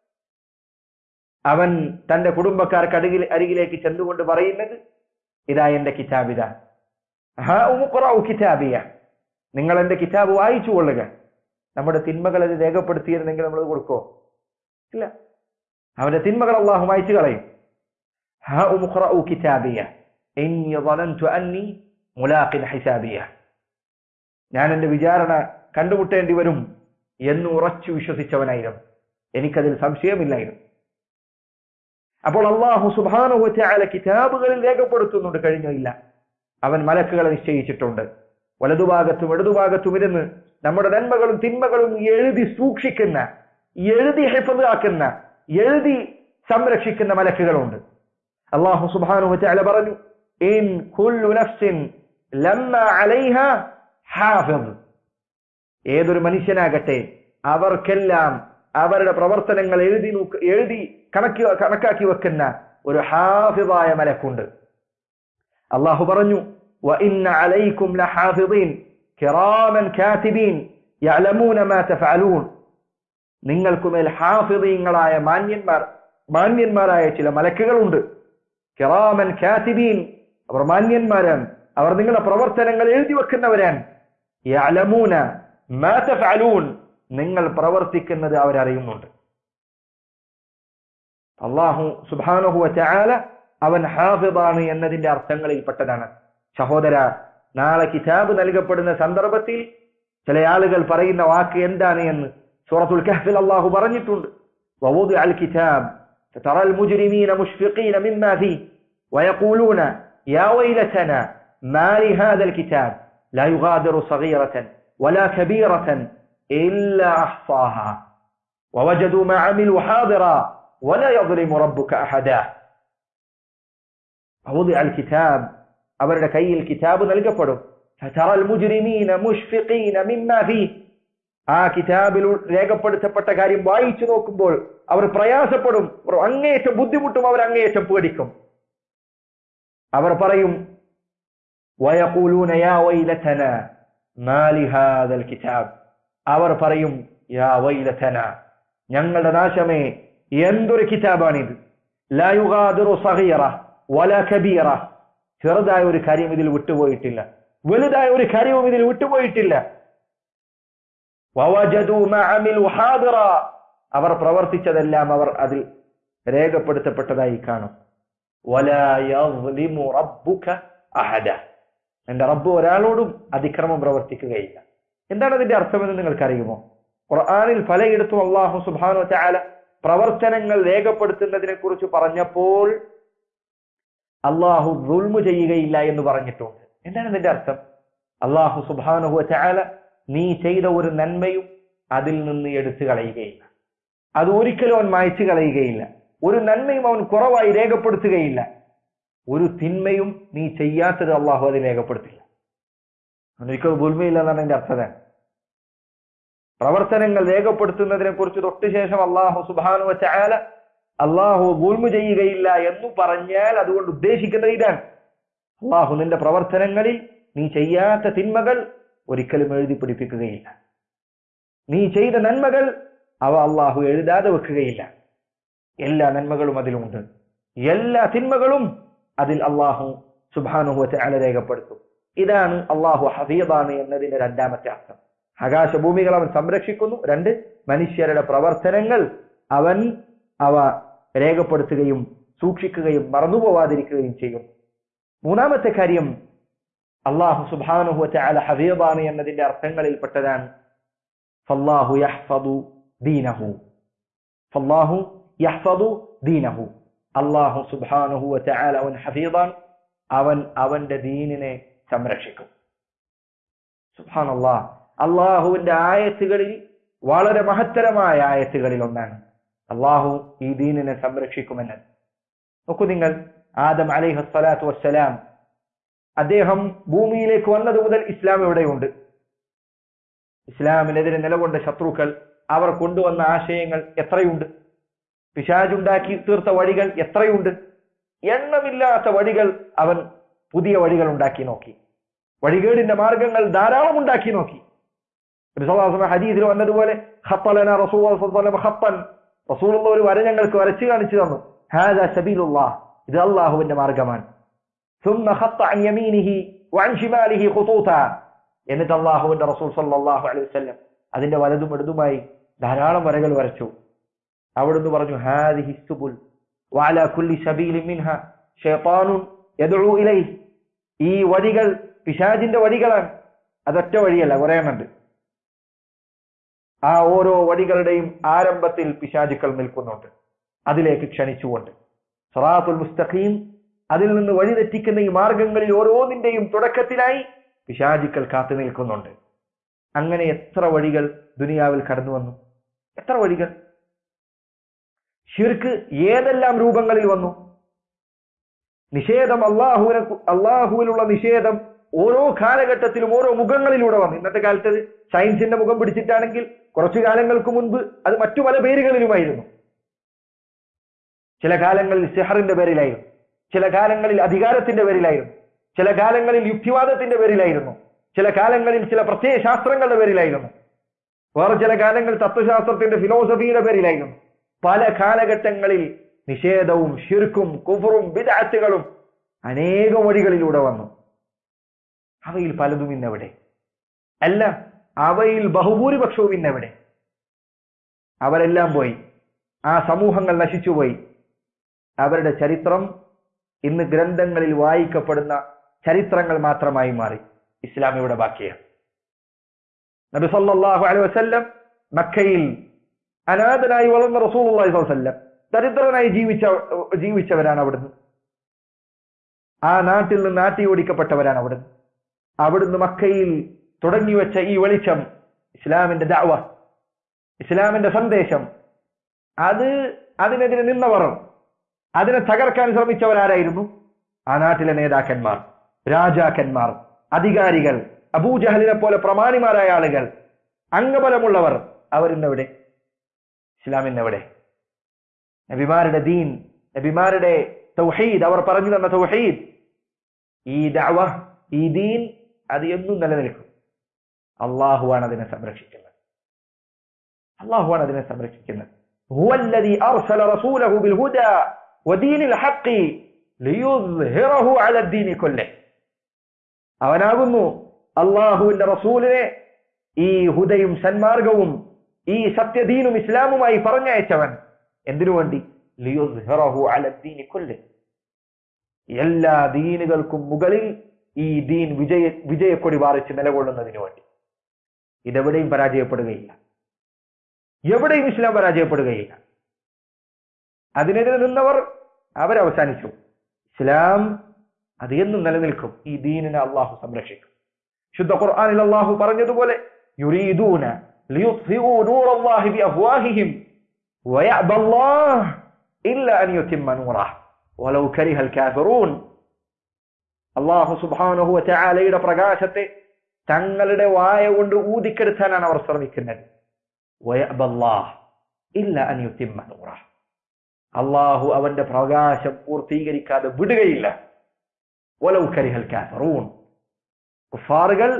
അവൻ തന്റെ കുടുംബക്കാർക്ക് അരികിൽ അരികിലേക്ക് ചെന്നുകൊണ്ട് പറയുന്നത്, ഇതാ എന്റെ കിതാബിത, ഹാ ഉഖ്റഉ കിതാബിയ, നിങ്ങൾ എന്റെ കിതാബ് വായിച്ചു കൊള്ളുക. നമ്മുടെ തിന്മകൾ അത് രേഖപ്പെടുത്തിയിരുന്നെങ്കിൽ നമ്മൾ കൊടുക്കോ? ഇല്ല, അവന്റെ തിന്മകൾ അള്ളാഹു മായ്ച്ചു കളയും. ഹാ ഉഖ്റഉ കിതാബിയ ഇന്നി ളനന്തു അന്നി മുലാഖിൻ ഹിസാബിയ, ഞാൻ എന്റെ വിചാരണ കണ്ടുമുട്ടേണ്ടി വരും എന്ന് ഉറച്ചു വിശ്വസിച്ചവനായിരുന്നു, എനിക്കതിൽ സംശയമില്ലായിരുന്നു. അപ്പോൾ അല്ലാഹു സുബ്ഹാനഹു വതആല കിതാബുകളിൽ രേഖപ്പെടുത്തുന്നുണ്ട്, കഴിഞ്ഞില്ല, അവൻ മലക്കുകളെ നിശ്ചയിച്ചിട്ടുണ്ട്. വലതുഭാഗത്തും ഇടതുഭാഗത്തും ഇരുന്ന് നമ്മുടെ നന്മകളും തിന്മകളും എഴുതി സൂക്ഷിക്കുന്ന, എഴുതി ഹിഫ്ള് ആക്കുന്ന, എഴുതി സംരക്ഷിക്കുന്ന മലക്കുകളുണ്ട്. അല്ലാഹു സുബ്ഹാനഹു വതആല പറഞ്ഞു, ഇൻ കുല്ലു നഫ്സിൻ ലമ്മ അലൈഹാ ഹാഫിദ്, ഏതൊരു മനുഷ്യനാകട്ടെ അവർക്കെല്ലാം അവരുടെ പ്രവർത്തനങ്ങൾ എഴുതി നോക്ക് എഴുതി കണക്കി കണക്കാക്കി വെക്കുന്ന ഒരു ഹാഫിദായ മലക്കുണ്ട്. അല്ലാഹു പറഞ്ഞു, വഇന്ന അലൈക്കും ലഹാഫിദീൻ കിറാമൻ കാതിബീൻ യഅലമൂന മാ തഫഅലൂൻ, നിങ്ങൾക്കുമേൽ ഹാഫിദീങ്ങളായ മാന്യന്മാർ മാന്യന്മാരായ ചില മലക്കുകളുണ്ട്. കിറാമൻ കാതിബീൻ, അവർ മാന്യന്മാരാണ്, അവർ നിങ്ങളുടെ പ്രവർത്തനങ്ങൾ എഴുതി വെക്കുന്നവരാണ്. യഅലമൂന മാ തഫഅലൂൻ, നിങ്ങൾ പ്രവർത്തിക്കുന്നത് അവരറിയുന്നുണ്ട്. അല്ലാഹു സുബ്ഹാനഹു വതആല അവൻ ഹാഫിദാണ് എന്നതിന്റെ അർത്ഥങ്ങളിൽപ്പെട്ടതാണ്. സഹോദര, നാളെ കിതാബ് നൽകപ്പെടുന്ന സന്ദർഭത്തിൽ ചില ആളുകൾ പറയുന്ന വാക്ക് എന്താണ് എന്ന് സൂറത്തുൽ കഹ്ഫിൽ അല്ലാഹു പറഞ്ഞിട്ടുണ്ട്. വവുദിഅൽ കിതാബ് ഫതറൽ മുജ്രിമീന മുഷ്ഫിഖീന മിമ്മാ ഫീഹി വയഖൂലൂന യാ വൈലതനാ മാ ലിഹാദൽ കിതാബ് ലാ യുഗാദിറു സഗീറതൻ വലാ കബീറതൻ ഇല്ലാ അഹ്സാഹാ വവജദൂ മാ അമിലൂ ഹാദിറാ വലാ യദ്ലിമു റബ്ബുക അഹദാ. വവുദിഅൽ കിതാബ്, അവരുടെ കയ്യിൽ കിതാബ് നൽകപ്പെടും. ഫതറൽ മുജ്രിമീന മുഷ്ഫിഖീന മിമ്മാ ഫീഹി, ആ കിതാബിൽ രേഖപ്പെടുത്തപ്പെട്ട കാര്യം വായിച്ചു നോക്കുമ്പോൾ അവർ പ്രയാസപ്പെടും, അവർ അങ്ങേയറ്റം ബുദ്ധിമുട്ടും, അവർ അങ്ങേയറ്റം പേടിക്കും. അവർ പറയും, വയഖൂലൂന യാ വൈലതനാ മാ ലിഹാദൽ കിതാബ്, അവർ പറയും, യാ വൈലതനാ, ഞങ്ങളുടെ നാശമേ, എന്തൊരു കിതാബാണിത്. ലാ യുഗാദിറു സഗീറ വലാ കബീറ, ചെറുതായ ഒരു കാര്യം ഇതിൽ വിട്ടുപോയിട്ടില്ല, വലുതായ ഒരു കാര്യവും ഇതിൽ വിട്ടുപോയിട്ടില്ല. വവജദൂ മാ അമിലൂ ഹാദിറ, അവർ പ്രവർത്തിച്ചതെല്ലാം അവർ അതിൽ രേഖപ്പെടുത്തപ്പെട്ടതായി കാണും. വലാ യദ്ലിമു റബ്ബുക അഹദ, എന്റെ റബ്ബ് ഒരാളോടും അതിക്രമം പ്രവർത്തിക്കുകയില്ല. എന്താണ് അതിന്റെ അർത്ഥമെന്ന് നിങ്ങൾക്കറിയുമോ? ഖുർആനിൽ പലയിടത്തും അല്ലാഹു സുബ്ഹാനഹു വതആല പ്രവർത്തനങ്ങൾ രേഖപ്പെടുത്തുന്നതിനെ കുറിച്ച് പറഞ്ഞപ്പോൾ അല്ലാഹു ദുൽമു ചെയ്യുകയില്ല എന്ന് പറഞ്ഞിട്ടുണ്ട്. എന്താണ് ഇതിന്റെ അർത്ഥം? അല്ലാഹു സുബ്ഹാനഹു വതആല നീ ചെയ്ത ഒരു നന്മയും അതിൽ നിന്ന് എടുത്തു കളയുകയില്ല, അത് ഒരിക്കലും അവൻ മായ്ച്ചു കളയുകയില്ല. ഒരു നന്മയും അവൻ കുറവായി രേഖപ്പെടുത്തുകയില്ല. ഒരു തിന്മയും നീ ചെയ്യാത്തത് അള്ളാഹു അത് രേഖപ്പെടുത്തില്ല. ഒരിക്കലും ദുൽമയില്ല എന്നാണ് എന്റെ അർത്ഥം. പ്രവർത്തനങ്ങൾ രേഖപ്പെടുത്തുന്നതിനെ കുറിച്ച് തൊട്ട് ശേഷം അള്ളാഹു സുബ്ഹാനഹു വതആല അള്ളാഹു ദുൽമു ചെയ്യുകയില്ല എന്ന് പറഞ്ഞാൽ അതുകൊണ്ട് ഉദ്ദേശിക്കുന്നത് ഇതാണ്, അള്ളാഹു നിന്റെ പ്രവർത്തനങ്ങളിൽ നീ ചെയ്യാത്ത തിന്മകൾ ഒരിക്കലും എഴുതി പിടിപ്പിക്കുകയില്ല. നീ ചെയ്ത നന്മകൾ അവ അള്ളാഹു എഴുതാതെ വെക്കുകയില്ല. എല്ലാ നന്മകളും അതിലുണ്ട്, എല്ലാ തിന്മകളും അതിൽ അള്ളാഹു സുബ്ഹാനഹു വ തആല രേഖപ്പെടുത്തും. ഇതാണ് അള്ളാഹു ഹഫീദാണ് എന്നതിന്റെ രണ്ടാമത്തെ അർത്ഥം. ആകാശഭൂമികൾ അവൻ സംരക്ഷിക്കുന്നു. രണ്ട്, മനുഷ്യരുടെ പ്രവർത്തനങ്ങൾ അവൻ അവ രേഖപ്പെടുത്തുകയും സൂക്ഷിക്കുകയും മറന്നുപോവാതിരിക്കുകയും ചെയ്യും. മൂന്നാമത്തെ കാര്യം, അള്ളാഹു സുബ്ഹാനഹു വ തആല ഹഫീദാണ് എന്നതിന്റെ അർത്ഥങ്ങളിൽപ്പെട്ടതാണ് ഫല്ലാഹു യഹ്ഫദു ദീനഹു. ഫല്ലാഹു യഹ്ഫദു ദീനഹു. അള്ളാഹു സുബ്ഹാനഹു വ തആല അവൻ ഹഫീദാൻ, അവൻ അവന്റെ ദീനിനെ സംരക്ഷിക്കും. സുബ്ഹാനല്ലാഹ്, അള്ളാഹുവിന്റെ ആയത്തുകളിൽ വളരെ മഹത്തരമായ ആയത്തുകളിൽ ഒന്നാണ് അള്ളാഹു ഈ ദീനിനെ സംരക്ഷിക്കുമെന്ന്. നോക്കൂ നിങ്ങൾ, ആദം അലൈഹിസ്സലാത്തു വസ്സലാം അദ്ദേഹം ഭൂമിയിലേക്ക് വന്നത് മുതൽ ഇസ്ലാം എവിടെയുണ്ട്? ഇസ്ലാമിനെതിരെ നിലകൊണ്ട ശത്രുക്കൾ അവർ കൊണ്ടുവന്ന ആശയങ്ങൾ എത്രയുണ്ട്? പിശാചുണ്ടാക്കി തീർത്ത വഴികൾ എത്രയുണ്ട്? എണ്ണമില്ലാത്ത വഴികൾ അവൻ പുതിയ വഴികൾ ഉണ്ടാക്കി നോക്കി. വഴികേടിന്റെ മാർഗങ്ങൾ ധാരാളം ഉണ്ടാക്കി നോക്കി. ഹദീസിൽ വന്നതുപോലെ റസൂലുള്ള ഒരു വര ഞങ്ങൾക്ക് വരച്ചു കാണിച്ചു തന്നു. ഹാദാ സബീലുല്ലാഹ്, ഇത് അള്ളാഹുവിന്റെ മാർഗമാണ്. ثم خط عن يمينه وعن شماله خطوطا. എന്നിട്ട് അള്ളാഹുവിന്റെ റസൂൽ സല്ലല്ലാഹു അലൈഹി വസല്ലം അതിന്റെ വലതും ഇടതുമായി ധാരാളം വരകൾ വരച്ചു. അവിടുന്ന് പറഞ്ഞു, ഹാദിഹി സുബുൽ വഅലാ കുല്ലി സബീലിൻ മിൻഹാ ശൈത്താനുൻ യദ്ഉ ഇലൈഹി. ഈ വഴികൾ പിശാചിന്റെ വഴികളാണ്. അതൊറ്റ വഴിയല്ല, കുറേ എണ്ണമുണ്ട്. ആ ഓരോ വഴികളുടെയും ആരംഭത്തിൽ പിശാചുക്കൾ നിൽക്കുന്നുണ്ട്, അതിലേക്ക് ക്ഷണിച്ചുകൊണ്ട്. സിറാത്തുൽ മുസ്തഖീം, അതിൽ നിന്ന് വഴിതെറ്റിക്കുന്ന ഈ മാർഗങ്ങളിൽ ഓരോന്നിന്റെയും തുടക്കത്തിലായി പിശാചുക്കൾ കാത്തു നിൽക്കുന്നുണ്ട്. അങ്ങനെ എത്ര വഴികൾ ദുനിയാവിൽ കടന്നു വന്നു, എത്ര വഴികൾ! ശിർക്ക് ഏതെല്ലാം രൂപങ്ങളിൽ വന്നു! നിഷേധം, അള്ളാഹുവിനെ അള്ളാഹുവിലുള്ള നിഷേധം ഓരോ കാലഘട്ടത്തിലും ഓരോ മുഖങ്ങളിലൂടെ വന്നു. ഇന്നത്തെ കാലത്ത് സയൻസിന്റെ മുഖം പിടിച്ചിട്ടാണെങ്കിൽ കുറച്ചു കാലങ്ങൾക്ക് മുൻപ് അത് മറ്റു പല പേരുകളിലുമായിരുന്നു. ചില കാലങ്ങളിൽ സിഹറിന്റെ പേരിലായിരുന്നു, ചില കാലങ്ങളിൽ അധികാരത്തിന്റെ പേരിലായിരുന്നു, ചില കാലങ്ങളിൽ യുക്തിവാദത്തിന്റെ പേരിലായിരുന്നു, ചില കാലങ്ങളിൽ ചില പ്രത്യയ ശാസ്ത്രങ്ങളുടെ പേരിലായിരുന്നു, വേറെ ചില കാലങ്ങൾ തത്വശാസ്ത്രത്തിന്റെ ഫിലോസഫിയുടെ പേരിലായിരുന്നു. പല കാലഘട്ടങ്ങളിൽ നിഷേധവും ശിർക്കും കുഫറും ബിദ്അത്തുകളും അനേകം വഴികളിലൂടെ വന്നു. അവയിൽ പലതും ഇന്നെവിടെ? അല്ല, അവയിൽ ബഹുഭൂരിപക്ഷവും ഇന്നെവിടെ? അവരെല്ലാം പോയി, ആ സമൂഹങ്ങൾ നശിച്ചുപോയി. അവരുടെ ചരിത്രം ഇന്ന് ഗ്രന്ഥങ്ങളിൽ വായിക്കപ്പെടുന്ന ചരിത്രങ്ങൾ മാത്രമായി മാറി. ഇസ്ലാം ഇവിടെ ബാക്കിയാണ്. നബി സല്ലല്ലാഹു അലൈഹി വസല്ലം മക്കയിൽ അനാഥനായി വളർന്ന റസൂലുള്ളാഹി സ്വല്ലല്ലാഹു അലൈഹി വസല്ലം ദരിദ്രനായി ജീവിച്ച ജീവിച്ചവരാണ് അവിടുന്ന്. ആ നാട്ടിൽ നിന്ന് നാട്ടി ഓടിക്കപ്പെട്ടവരാണ് അവിടുന്ന്. അവിടുന്ന് മക്കയിൽ തുടങ്ങിവെച്ച ഈ വെളിച്ചം, ഇസ്ലാമിന്റെ ദഅവ, ഇസ്ലാമിന്റെ സന്ദേശം, അത് അതിനെതിരെ നിന്നവർ, അതിനെ തകർക്കാൻ ശ്രമിച്ചവരാരായിരുന്നു? ആ നാട്ടിലെ നേതാക്കന്മാർ, രാജാക്കന്മാർ, അധികാരികൾ, അബൂജഹലിനെ പോലെ പ്രമാണിമാരായ ആളുകൾ, അംഗബലമുള്ളവർ. അവരിന്നെവിടെ? ഇസ്ലാമിന്നെവിടെ? നബിമാരുടെ ദീൻ, നബിമാരുടെ തൗഹീദ്, അവർ പറഞ്ഞു തന്ന തൗഹീദ്, ഈ ദഅവ, ഈ ദീൻ, അത് എന്നും നിലനിൽക്കും. അള്ളാഹുവാണ് അതിനെ സംരക്ഷിക്കുന്നത്. അള്ളാഹുവാണ് അതിനെ സംരക്ഷിക്കുന്നത്. ഹുവല്ലദീ അർസല റസൂലഹു ബിൽ ഹുദാ വദീനിൽ ഹഖ് ലിയുദ്ഹിറഹു അലാ ദീനി കുല്ലി. അവനാകുന്നു അള്ളാഹുവിന്റെ റസൂലിനെ ഈ ഹുദയും സന്മാർഗവും ഈ സത്യദീനും ഇസ്ലാമുമായി പറഞ്ഞയച്ചവൻ. എന്തിനു വേണ്ടി? ലിയുദ്ഹിറഹു അലാ ദീനി കുല്ലി. എല്ലാ ദീനുകൾക്കും മുകളിൽ ഈ ദീൻ വിജയ വിജയക്കൊടി പാറിച്ച് നിലകൊള്ളുന്നതിന് വേണ്ടി. ഇതെവിടെയും പരാജയപ്പെടുകയില്ല, എവിടെയും ഇസ്ലാം പരാജയപ്പെടുകയില്ല. അതിനെതിരെ നിന്നവർ അവരവസാനിച്ചു. ഇസ്ലാം അത് എന്നും നിലനിൽക്കും. ഈ ദീനിനെ അള്ളാഹു സംരക്ഷിക്കും. ശുദ്ധ ഖുർആനിൽ അള്ളാഹു പറഞ്ഞതുപോലെ, യുരീദൂന ലിയുത്ഫിഉ നൂറല്ലാഹി ബിഅഫ്വാഹിഹിം വയഅബല്ലാഹു ഇല്ലാ അൻ യുതിമ്മ നൂറഹു വലൗ കരിഹൽ കാഫിറൂൻ. അള്ളാഹു സുബ്ഹാനഹു വ തആലയുടെ പ്രകാശത്തെ തങ്ങളുടെ വായ കൊണ്ട് ഊതിക്കെടുത്താനാണ് അവർ ശ്രമിക്കുന്നത്. വയഅബല്ലാഹു ഇല്ലാ അൻ യുതിമ്മ നൂറഹു. അള്ളാഹു അവന്റെ പ്രകാശം പൂർത്തീകരിക്കാതെ വിടുകയില്ല. വലൗ കരിഹൽ കാഫിറൂൻ. കുഫാറുകൾ,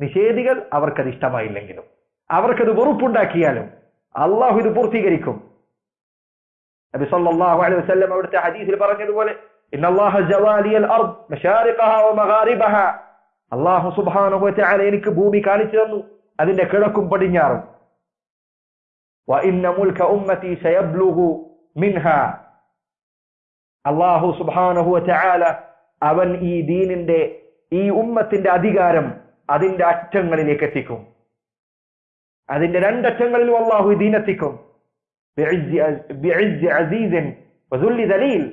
നിഷേധികൾ അവർക്കത് ഇഷ്ടമായില്ലെങ്കിലും അവർക്കത് വെറുപ്പുണ്ടാക്കിയാലും അള്ളാഹു ഇത് പൂർത്തീകരിക്കും. നബി സല്ലല്ലാഹു അലൈഹി വസല്ലം അവിടുത്തെ ഹദീസിൽ പറഞ്ഞതുപോലെ ഇന്നല്ലാഹ ജവാലിയൽ അർദ് മശാരിഖഹാ വമഗാരിബഹാ, അല്ലാഹു സുബ്ഹാനഹു വതആല എനിക്ക് ഭൂമി കാണിച്ചു തന്നു, അതിന്റെ കിഴക്കും പടിഞ്ഞാറും. വഇന്ന മുൽക ഉമ്മതി സയബ്ലുഗു മിൻഹാ, അല്ലാഹു സുബ്ഹാനഹു വതആല അവൻ ഈ ദീനിന്റെ ഈ ഉമ്മത്തിന്റെ അധികാരം അതിന്റെ അറ്റങ്ങളിലേക്ക് എത്തിക്കും. അതിന്റെ രണ്ടറ്റങ്ങളിലും അല്ലാഹു ഈ ദീൻ എത്തിക്കും. ബിഇസ്സി അസീസിൻ വദുല്ലി ദലീൽ,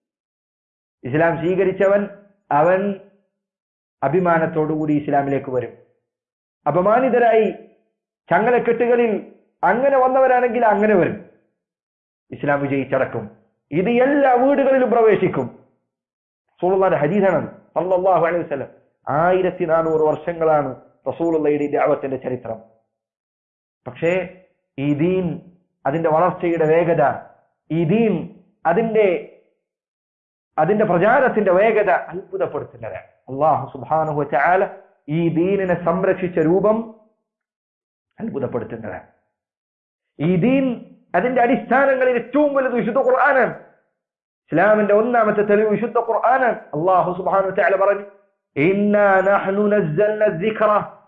ഇസ്ലാം സ്വീകരിച്ചവൻ അവൻ അഭിമാനത്തോടുകൂടി ഇസ്ലാമിലേക്ക് വരും. അപമാനിതരായി ചങ്ങലക്കെട്ടുകളിൽ അങ്ങനെ വന്നവരാണെങ്കിൽ അങ്ങനെ വരും. ഇസ്ലാം വിജയിച്ചടക്കും. ഇത് എല്ലാ വീടുകളിലും പ്രവേശിക്കും. റസൂലുള്ളാഹിയുടെ ഹദീസാണ് സല്ലല്ലാഹു അലൈഹി വസല്ലം. ആയിരത്തി നാനൂറ് വർഷങ്ങളാണ് റസൂലുള്ളാഹിയുടെ ദഅവത്തിന്റെ ചരിത്രം. പക്ഷേ ഈ ദീൻ അതിന്റെ വളർച്ചയുടെ വേഗത, ഈ ദീൻ അതിന്റെ അതിന്റെ പ്രചാരത്തിന്റെ വേഗത അത്ഭുതപ്പെടുത്തുന്നതാണ്. അല്ലാഹു സുബ്ഹാനഹു വതആല ഈ ദീനിനെ സംരക്ഷിച്ച രൂപം അത്ഭുതപ്പെടുത്തുന്നതാണ്. ഈ ദീൻ അതിന്റെ അടിസ്ഥാനങ്ങളിൽ ഏറ്റവും വലുത് വിശുദ്ധ ഖുർആനാണ്. ഇസ്ലാമിന്റെ ഒന്നാമത്തെ തെളിവ് വിശുദ്ധ ഖുർആനാണ്. അല്ലാഹു സുബ്ഹാനഹു വതആല പറഞ്ഞു ഇന്നാ നഹ്നു നസ്സൽനാ الذിക്റ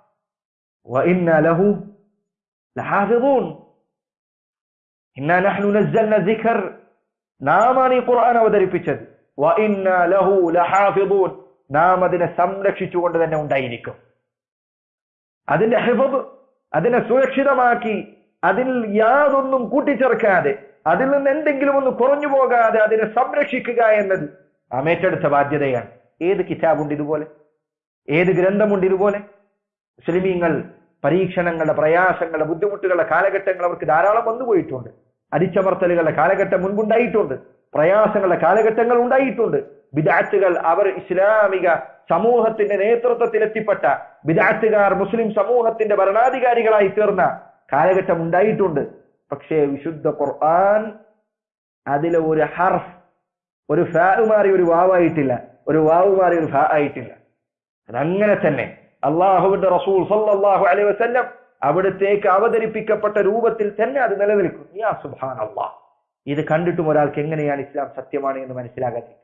വഇന്നാ ലഹു ലഹാഫിളൂൻ. ഇന്നാ നഹ്നു നസ്സൽനാ الذിക്ർ, നാമാണ് ഈ ഖുർആൻ അവതരിപ്പിച്ചത്. വഇന്നാ ലഹു ലഹാഫിളൂൻ, നാം അതിനെ സംരക്ഷിച്ചുകൊണ്ട് തന്നെ ഉണ്ടായിരിക്കും. അതിന്റെ ഹിഫ്ദ്, അതിനെ സുരക്ഷിതമാക്കി അതിൽ യാതൊന്നും കൂട്ടിച്ചേർക്കാതെ അതിൽ നിന്ന് എന്തെങ്കിലും ഒന്ന് കുറഞ്ഞു പോകാതെ അതിനെ സംരക്ഷിക്കുക എന്നത് നാം ഏറ്റെടുത്ത ബാധ്യതയാണ്. ഏത് കിതാബുണ്ട് ഇതുപോലെ? ഏത് ഗ്രന്ഥമുണ്ട് ഇതുപോലെ? മുസ്ലിമീങ്ങൾ പരീക്ഷണങ്ങളുടെ, പ്രയാസങ്ങളുടെ, ബുദ്ധിമുട്ടുകളുടെ കാലഘട്ടങ്ങൾ അവർക്ക് ധാരാളം വന്നുപോയിട്ടുണ്ട്. അടിച്ചമർത്തലുകളുടെ കാലഘട്ടം മുൻപുണ്ടായിട്ടുണ്ട്. പ്രയാസങ്ങളുടെ കാലഘട്ടങ്ങൾ ഉണ്ടായിട്ടുണ്ട്. ബിദ്അത്തുകൾ അവർ ഇസ്ലാമിക സമൂഹത്തിന്റെ നേതൃത്വത്തിൽ എത്തിപ്പെട്ട ബിദ്അത്തുകാർ മുസ്ലിം സമൂഹത്തിന്റെ ഭരണാധികാരികളായി തീർന്ന കാലഘട്ടം ഉണ്ടായിട്ടുണ്ട്. പക്ഷേ വിശുദ്ധ ഖുർആൻ അതിലെ ഒരു ഹർഫ്, ഒരു ഫാ മാറി ഒരു വാവായിട്ടില്ല, ഒരു വാവ് മാറി ഒരു ഫാ ആയിട്ടില്ല. അതങ്ങനെ തന്നെ അള്ളാഹുവിന്റെ റസൂൽ സല്ലല്ലാഹു അലൈഹി വസല്ലം അവിടത്തേക്ക് അവതരിപ്പിക്കപ്പെട്ട രൂപത്തിൽ തന്നെ അത് നിലനിൽക്കും. യാ സുബ്ഹാനല്ലാഹ്, ഇത് കണ്ടിട്ടും ഒരാൾക്ക് എങ്ങനെയാണ് ഇസ്ലാം സത്യമാണ് എന്ന് മനസ്സിലാകാതിരിക്കുന്നത്?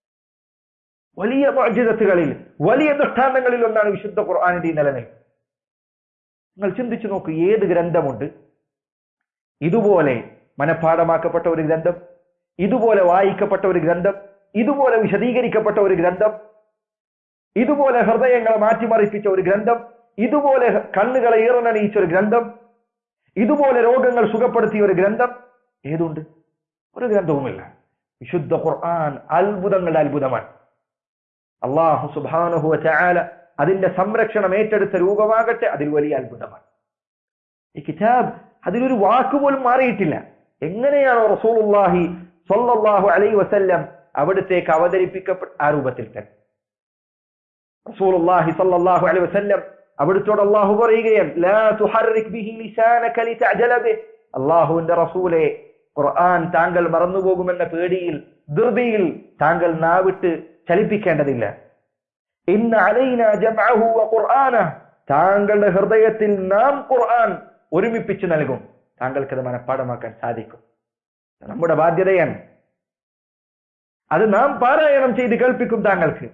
വലിയ മുഅ്ജിസത്തുകളിൽ, വലിയ ദൃഷ്ടാന്തങ്ങളിൽ ഒന്നാണ് വിശുദ്ധ ഖുർആനിന്റെ നിലനിൽപ്പ്. നിങ്ങൾ ചിന്തിച്ചു നോക്കൂ, ഏത് ഗ്രന്ഥമുണ്ട് ഇതുപോലെ മനഃപ്പാഠമാക്കപ്പെട്ട ഒരു ഗ്രന്ഥം, ഇതുപോലെ വായിക്കപ്പെട്ട ഒരു ഗ്രന്ഥം, ഇതുപോലെ വിശദീകരിക്കപ്പെട്ട ഒരു ഗ്രന്ഥം, ഇതുപോലെ ഹൃദയങ്ങളെ മാറ്റിമറിപ്പിച്ച ഒരു ഗ്രന്ഥം, ഇതുപോലെ കണ്ണുകളെ ഈറനണിയിച്ച ഒരു ഗ്രന്ഥം, ഇതുപോലെ രോഗങ്ങൾ സുഖപ്പെടുത്തിയ ഒരു ഗ്രന്ഥം ഏതുണ്ട്? ഒരു ഗ്രന്ഥവുമില്ല. വിശുദ്ധ ഖുർആൻ അത്ഭുതങ്ങളുടെ അത്ഭുതമാണ്. അല്ലാഹു സുബ്ഹാനഹു വതആല അതിന്റെ സംരക്ഷണം ഏറ്റെടുത്ത രൂപമാകട്ടെ അതിൽ വലിയ അത്ഭുതമാണ്. ഈ കിതാബ് അതിലൊരു വാക്കുപോലും മാറിയിട്ടില്ല. എങ്ങനെയാണോ റസൂലുള്ളാഹി സ്വല്ലല്ലാഹു അലൈഹി വസല്ലം അവിടത്തേക്ക് അവതരിപ്പിക്കപ്പെട്ട ആ രൂപത്തിൽ തന്നെ റസൂലുള്ളാഹി സ്വല്ലല്ലാഹു അലൈഹി വസല്ലം അവിടുത്തോട് അല്ലാഹു പറയുകയാണ്, ലാ തുഹർരിക് ബിഹി ലിസാനക ലിതഅജല ബിഹി, അല്ലാഹുവിന്റെ റസൂലേ, ഖുർആൻ താങ്കൾ മറന്നുപോകുമെന്ന പേടിയിൽ, ധൃതിയിൽ താങ്കൾ നാവിട്ട് ചലിപ്പിക്കേണ്ടതില്ല. ഇന്ന അലൈനാ ജംഅഹു വഖുർആനഹു, താങ്കളുടെ ഹൃദയത്തിൽ നാം ഖുർആൻ ഒരുമിപ്പിച്ച് നൽകും, താങ്കൾക്കത് മനഃപ്പാഠമാക്കാൻ സാധിക്കും. നമ്മുടെ ബാധ്യതയാണ്. അത് നാം പാരായണം ചെയ്ത് കേൾപ്പിക്കും താങ്കൾക്ക്.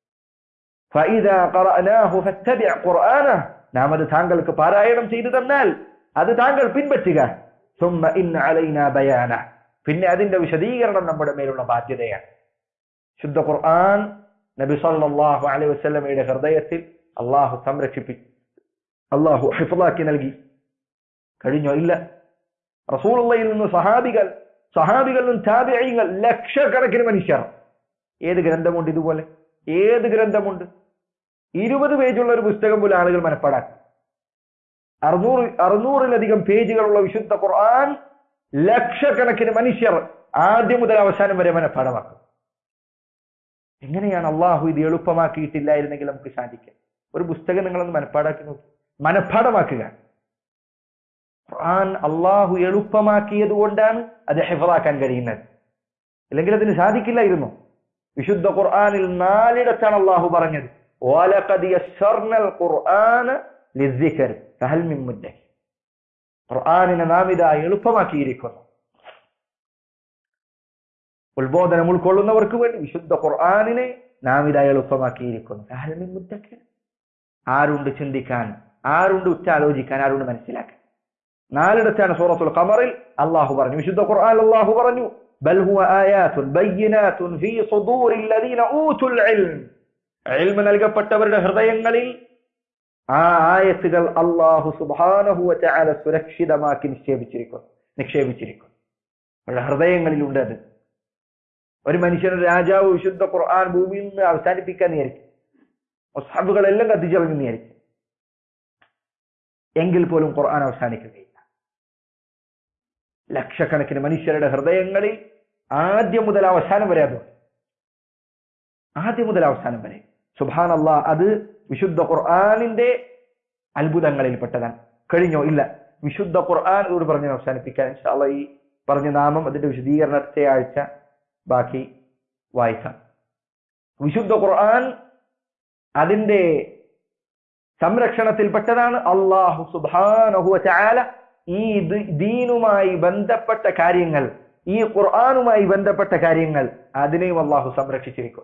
ഫഇദാ ഖറഅനാഹു ഫത്തബിഅ ഖുർആനഹു, നാം അത് താങ്കൾക്ക് പാരായണം ചെയ്തു തന്നാൽ അത് താങ്കൾ പിൻപറ്റുക. സുമ്മ ഇന്ന അലൈനാ ബയാനഹു, പിന്നെ അതിന്റെ വിശദീകരണം നമ്മുടെ മേലുള്ള ബാധ്യതയാണ്. ശുദ്ധ ഖുർആൻ നബി സല്ലല്ലാഹു അലൈഹി വസല്ലമയുടെ ഹൃദയത്തിൽ അല്ലാഹു സംരക്ഷിപ്പിച്ചു, അല്ലാഹു ഹിഫ്ളാക്കി നൽകി. കഴിഞ്ഞോ? ഇല്ല. റസൂലുള്ളാഹിയിൽ നിന്ന് സഹാബികൾ, സഹാബികളിൽ നിന്ന് താബിഈങ്ങൾ, ലക്ഷക്കണക്കിന് മനുഷ്യർ. ഏത് ഗ്രന്ഥമുണ്ട് ഇതുപോലെ? ഏത് ഗ്രന്ഥമുണ്ട്? ഇരുപത് പേജുള്ള ഒരു പുസ്തകം പോലും ആളുകൾ മനഃപ്പാടാക്കി. അറുന്നൂറ് അറുന്നൂറിലധികം പേജുകളുള്ള വിശുദ്ധ ഖുർആൻ ലക്ഷക്കണക്കിന് മനുഷ്യർ ആദ്യം മുതൽ അവസാനം വരെ മനഃപ്പാഠമാക്കും. എങ്ങനെയാണ് അള്ളാഹു ഇത് എളുപ്പമാക്കിയിട്ടില്ലായിരുന്നെങ്കിൽ നമുക്ക് സാധിക്കാം? ഒരു പുസ്തകം നിങ്ങളൊന്ന് മനഃപ്പാടാക്കി നോക്കി, മനഃപ്പാഠമാക്കുക. ഖുർആൻ അള്ളാഹു എളുപ്പമാക്കിയത് കൊണ്ടാണ് അത് ഹിഫ്ളാക്കാൻ കഴിയുന്നത്. അല്ലെങ്കിൽ അതിന് സാധിക്കില്ലായിരുന്നു. വിശുദ്ധ ഖുർആനിൽ നാലിടത്താണ് അള്ളാഹു പറഞ്ഞത് വലഖദ് യസ്സർനൽ ഖുർആന ലിസ്സിക്ർ ഫഹൽ മിൻ മുദ്ദക്കിർ. ഖുർആനിനെ നാം ഇതാ എളുപ്പമാക്കിയിരിക്കുന്നു. ഉത്ബോധനം ഉൾക്കൊള്ളുന്നവർക്ക് വേണ്ടി വിശുദ്ധ ഖുർആനിനെ നാം ഇതാ എളുപ്പമാക്കിയിരിക്കുന്നു. ഫഹൽ മിൻ മുദ്ദക്കിർ. ആരുണ്ട് ചിന്തിക്കാൻ, ആരുണ്ട് ഉറ്റാലോചിക്കാൻ, ആരുണ്ട് മനസ്സിലാക്കാൻ. നാലിടത്താണ് സൂറത്തുൽ ഖമറിൽ അള്ളാഹു പറഞ്ഞു, വിശുദ്ധ ഖുർആൻ അള്ളാഹു പറഞ്ഞു, ബൽ ഹുവ ആയാതുൻ ബയ്യിനാതുൻ ഫീ സുദൂരിൽ ലദീന ഊതുൽ ഇൽം. ഇൽമ് നൽകപ്പെട്ടവരുടെ ഹൃദയങ്ങളിൽ ആ ആയത്തുകൾ അള്ളാഹു സുബ്ഹാനഹു വ തആല സുരക്ഷിതമാക്കി നിക്ഷേപിച്ചിരിക്കുന്നു നിക്ഷേപിച്ചിരിക്കുന്നു അവരുടെ ഹൃദയങ്ങളിലുണ്ട്. അത് ഒരു മനുഷ്യനൊരു രാജാവ് വിശുദ്ധ ഖുർആൻ ഭൂമിയിൽ നിന്ന് അവസാനിപ്പിക്കാൻ വിചാരിക്കും, മുസ്ഹഫുകളെല്ലാം കത്തിച്ചളഞ്ഞു വിചാരിക്കും, എങ്കിൽ പോലും ഖുർആൻ അവസാനിക്കുകയില്ല. ലക്ഷക്കണക്കിന് മനുഷ്യരുടെ ഹൃദയങ്ങളിൽ ആദ്യം മുതൽ അവസാനം വരെ അതുണ്ട്. ആദ്യം മുതൽ അവസാനം വരെ സുബ്ഹാനല്ലാഹ്. അത് വിശുദ്ധ ഖുർആനിന്റെ അത്ഭുതങ്ങളിൽപ്പെട്ടതാണ്. കഴിഞ്ഞോ? ഇല്ല. വിശുദ്ധ ഖുർആൻ ഒരു പറഞ്ഞ് അവസാനിപ്പിക്കാൻ ഇൻഷാ അല്ലാഹ് ഈ പറഞ്ഞ നാമം അതിന്റെ വിശദീകരണത്തെ ആഴ്ച ബാക്കി വായിക്കാം. വിശുദ്ധ ഖുർആൻ അതിന്റെ സംരക്ഷണത്തിൽപ്പെട്ടതാണ്. അല്ലാഹു സുബ്ഹാനഹു വ തആല ഈ ദീനുമായി ബന്ധപ്പെട്ട കാര്യങ്ങൾ, ഈ ഖുർആനുമായി ബന്ധപ്പെട്ട കാര്യങ്ങൾ, അതിനെയും അല്ലാഹു സംരക്ഷിച്ചിരിക്കും.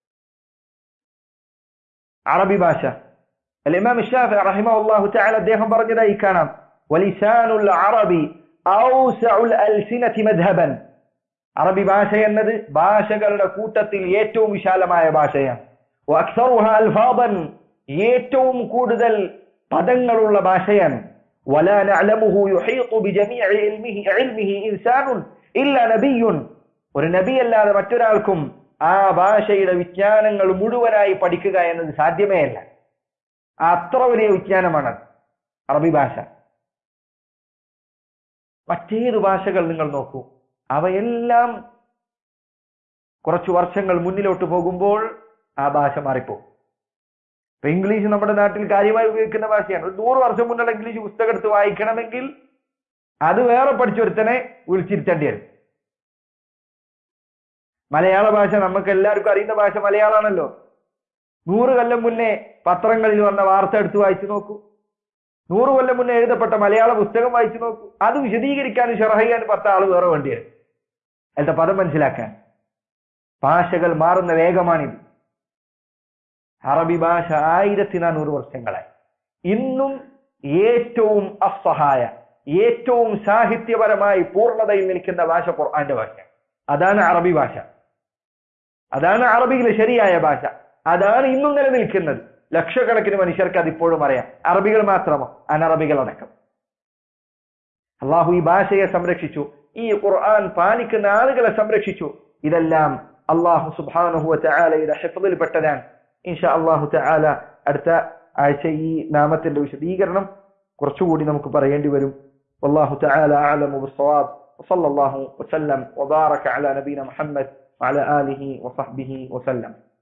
അറബി ഭാഷ ഇമാം ശാഫിഈ റഹിമഹുല്ലാഹു തആല അദ്ദേഹം പറഞ്ഞതായി കാണാം, വലിസാനുൽ അറബി ഔസഉൽ അൽസിനതി മദ്ഹബൻ. അറബി ഭാഷ എന്നത് ഭാഷകളുടെ കൂട്ടത്തിൽ ഏറ്റവും വിശാലമായ ഭാഷയാണ്. വഅക്സറുഹാ അൽഫാദൻ, ഏറ്റവും കൂടുതൽ പദങ്ങളുള്ള ഭാഷയാണ്. വലാ നഅലമുഹു യുഹീതു ബിജമീഇ ഇൽമിഹി ഇൽമിഹി ഇൻസാനുൻ ഇല്ലാ നബിയ്യുൻ. ഒരു നബി അല്ലാതെ മറ്റൊരാൾക്കും ആ ഭാഷയുടെ വിജ്ഞാനങ്ങൾ മുഴുവനായി പഠിക്കുക എന്നത് സാധ്യമേ അല്ല. അത്ര വലിയ വിജ്ഞാനമാണ് അറബി ഭാഷ. മറ്റേത് ഭാഷകൾ നിങ്ങൾ നോക്കൂ, അവയെല്ലാം കുറച്ചു വർഷങ്ങൾ മുന്നിലോട്ട് പോകുമ്പോൾ ആ ഭാഷ മാറിപ്പോകും. ഇപ്പൊ ഇംഗ്ലീഷ് നമ്മുടെ നാട്ടിൽ കാര്യമായി ഉപയോഗിക്കുന്ന ഭാഷയാണ്. ഒരു നൂറ് വർഷം മുന്നുള്ള ഇംഗ്ലീഷ് പുസ്തകം എടുത്ത് വായിക്കണമെങ്കിൽ അത് വേറെ പഠിച്ചൊരുത്തനെ വിളിച്ചിരുത്തേണ്ടി വരും. മലയാള ഭാഷ നമുക്ക് എല്ലാവർക്കും അറിയുന്ന ഭാഷ മലയാളമാണല്ലോ. നൂറ് കൊല്ലം മുന്നേ പത്രങ്ങളിൽ വന്ന വാർത്ത എടുത്ത് വായിച്ചു നോക്കൂ, നൂറ് കൊല്ലം മുന്നേ എഴുതപ്പെട്ട മലയാള പുസ്തകം വായിച്ചു നോക്കൂ. അത് വിശദീകരിക്കാനും ഷറഹ് ചെയ്യാനും പത്ത് ആള് വേറെ വേണ്ടി വരും അതിലത്തെ പദം മനസ്സിലാക്കാൻ. ഭാഷകൾ മാറുന്ന വേഗമാണിത്. അറബി ഭാഷ ആയിരത്തി നാനൂറ് വർഷങ്ങളായി ഇന്നും ഏറ്റവും അസ്സഹായ, ഏറ്റവും സാഹിത്യപരമായി പൂർണ്ണതയിൽ നിൽക്കുന്ന ഭാഷ ഖുർആന്റെ ഭാഷ. അതാണ് അറബി ഭാഷ, അതാണ് അറബിയിലെ ശരിയായ ഭാഷ, അതാണ് ഇന്നും നിലനിൽക്കുന്നത്. ലക്ഷക്കണക്കിന് മനുഷ്യർക്ക് അതിപ്പോഴും അറിയാം. അറബികൾ മാത്രമോ? അനറബികൾ അടക്കം. അള്ളാഹു ഈ ഭാഷയെ സംരക്ഷിച്ചു, ഈ ഖുർആൻ പാലിക്കുന്ന ആളുകളെ സംരക്ഷിച്ചു. ഇതെല്ലാം അള്ളാഹു സുബ്ഹാനഹു വ തആലയുടെ ഹിഫ്ളിൽപ്പെട്ടതാണ്. ഇൻഷാ അല്ലാഹു തആല അടുത്ത ആഴ്ച ഈ നാമത്തിന്റെ വിശദീകരണം കുറച്ചുകൂടി നമുക്ക് പറയേണ്ടി വരും. വല്ലാഹു തആല അഅലമു ബിസ്സവാബ്. വസല്ലല്ലാഹു വസല്ലം വബാറക അലാ നബീന മുഹമ്മദ് വഅലാ ആലിഹി വസഹ്ബിഹി വസല്ലം.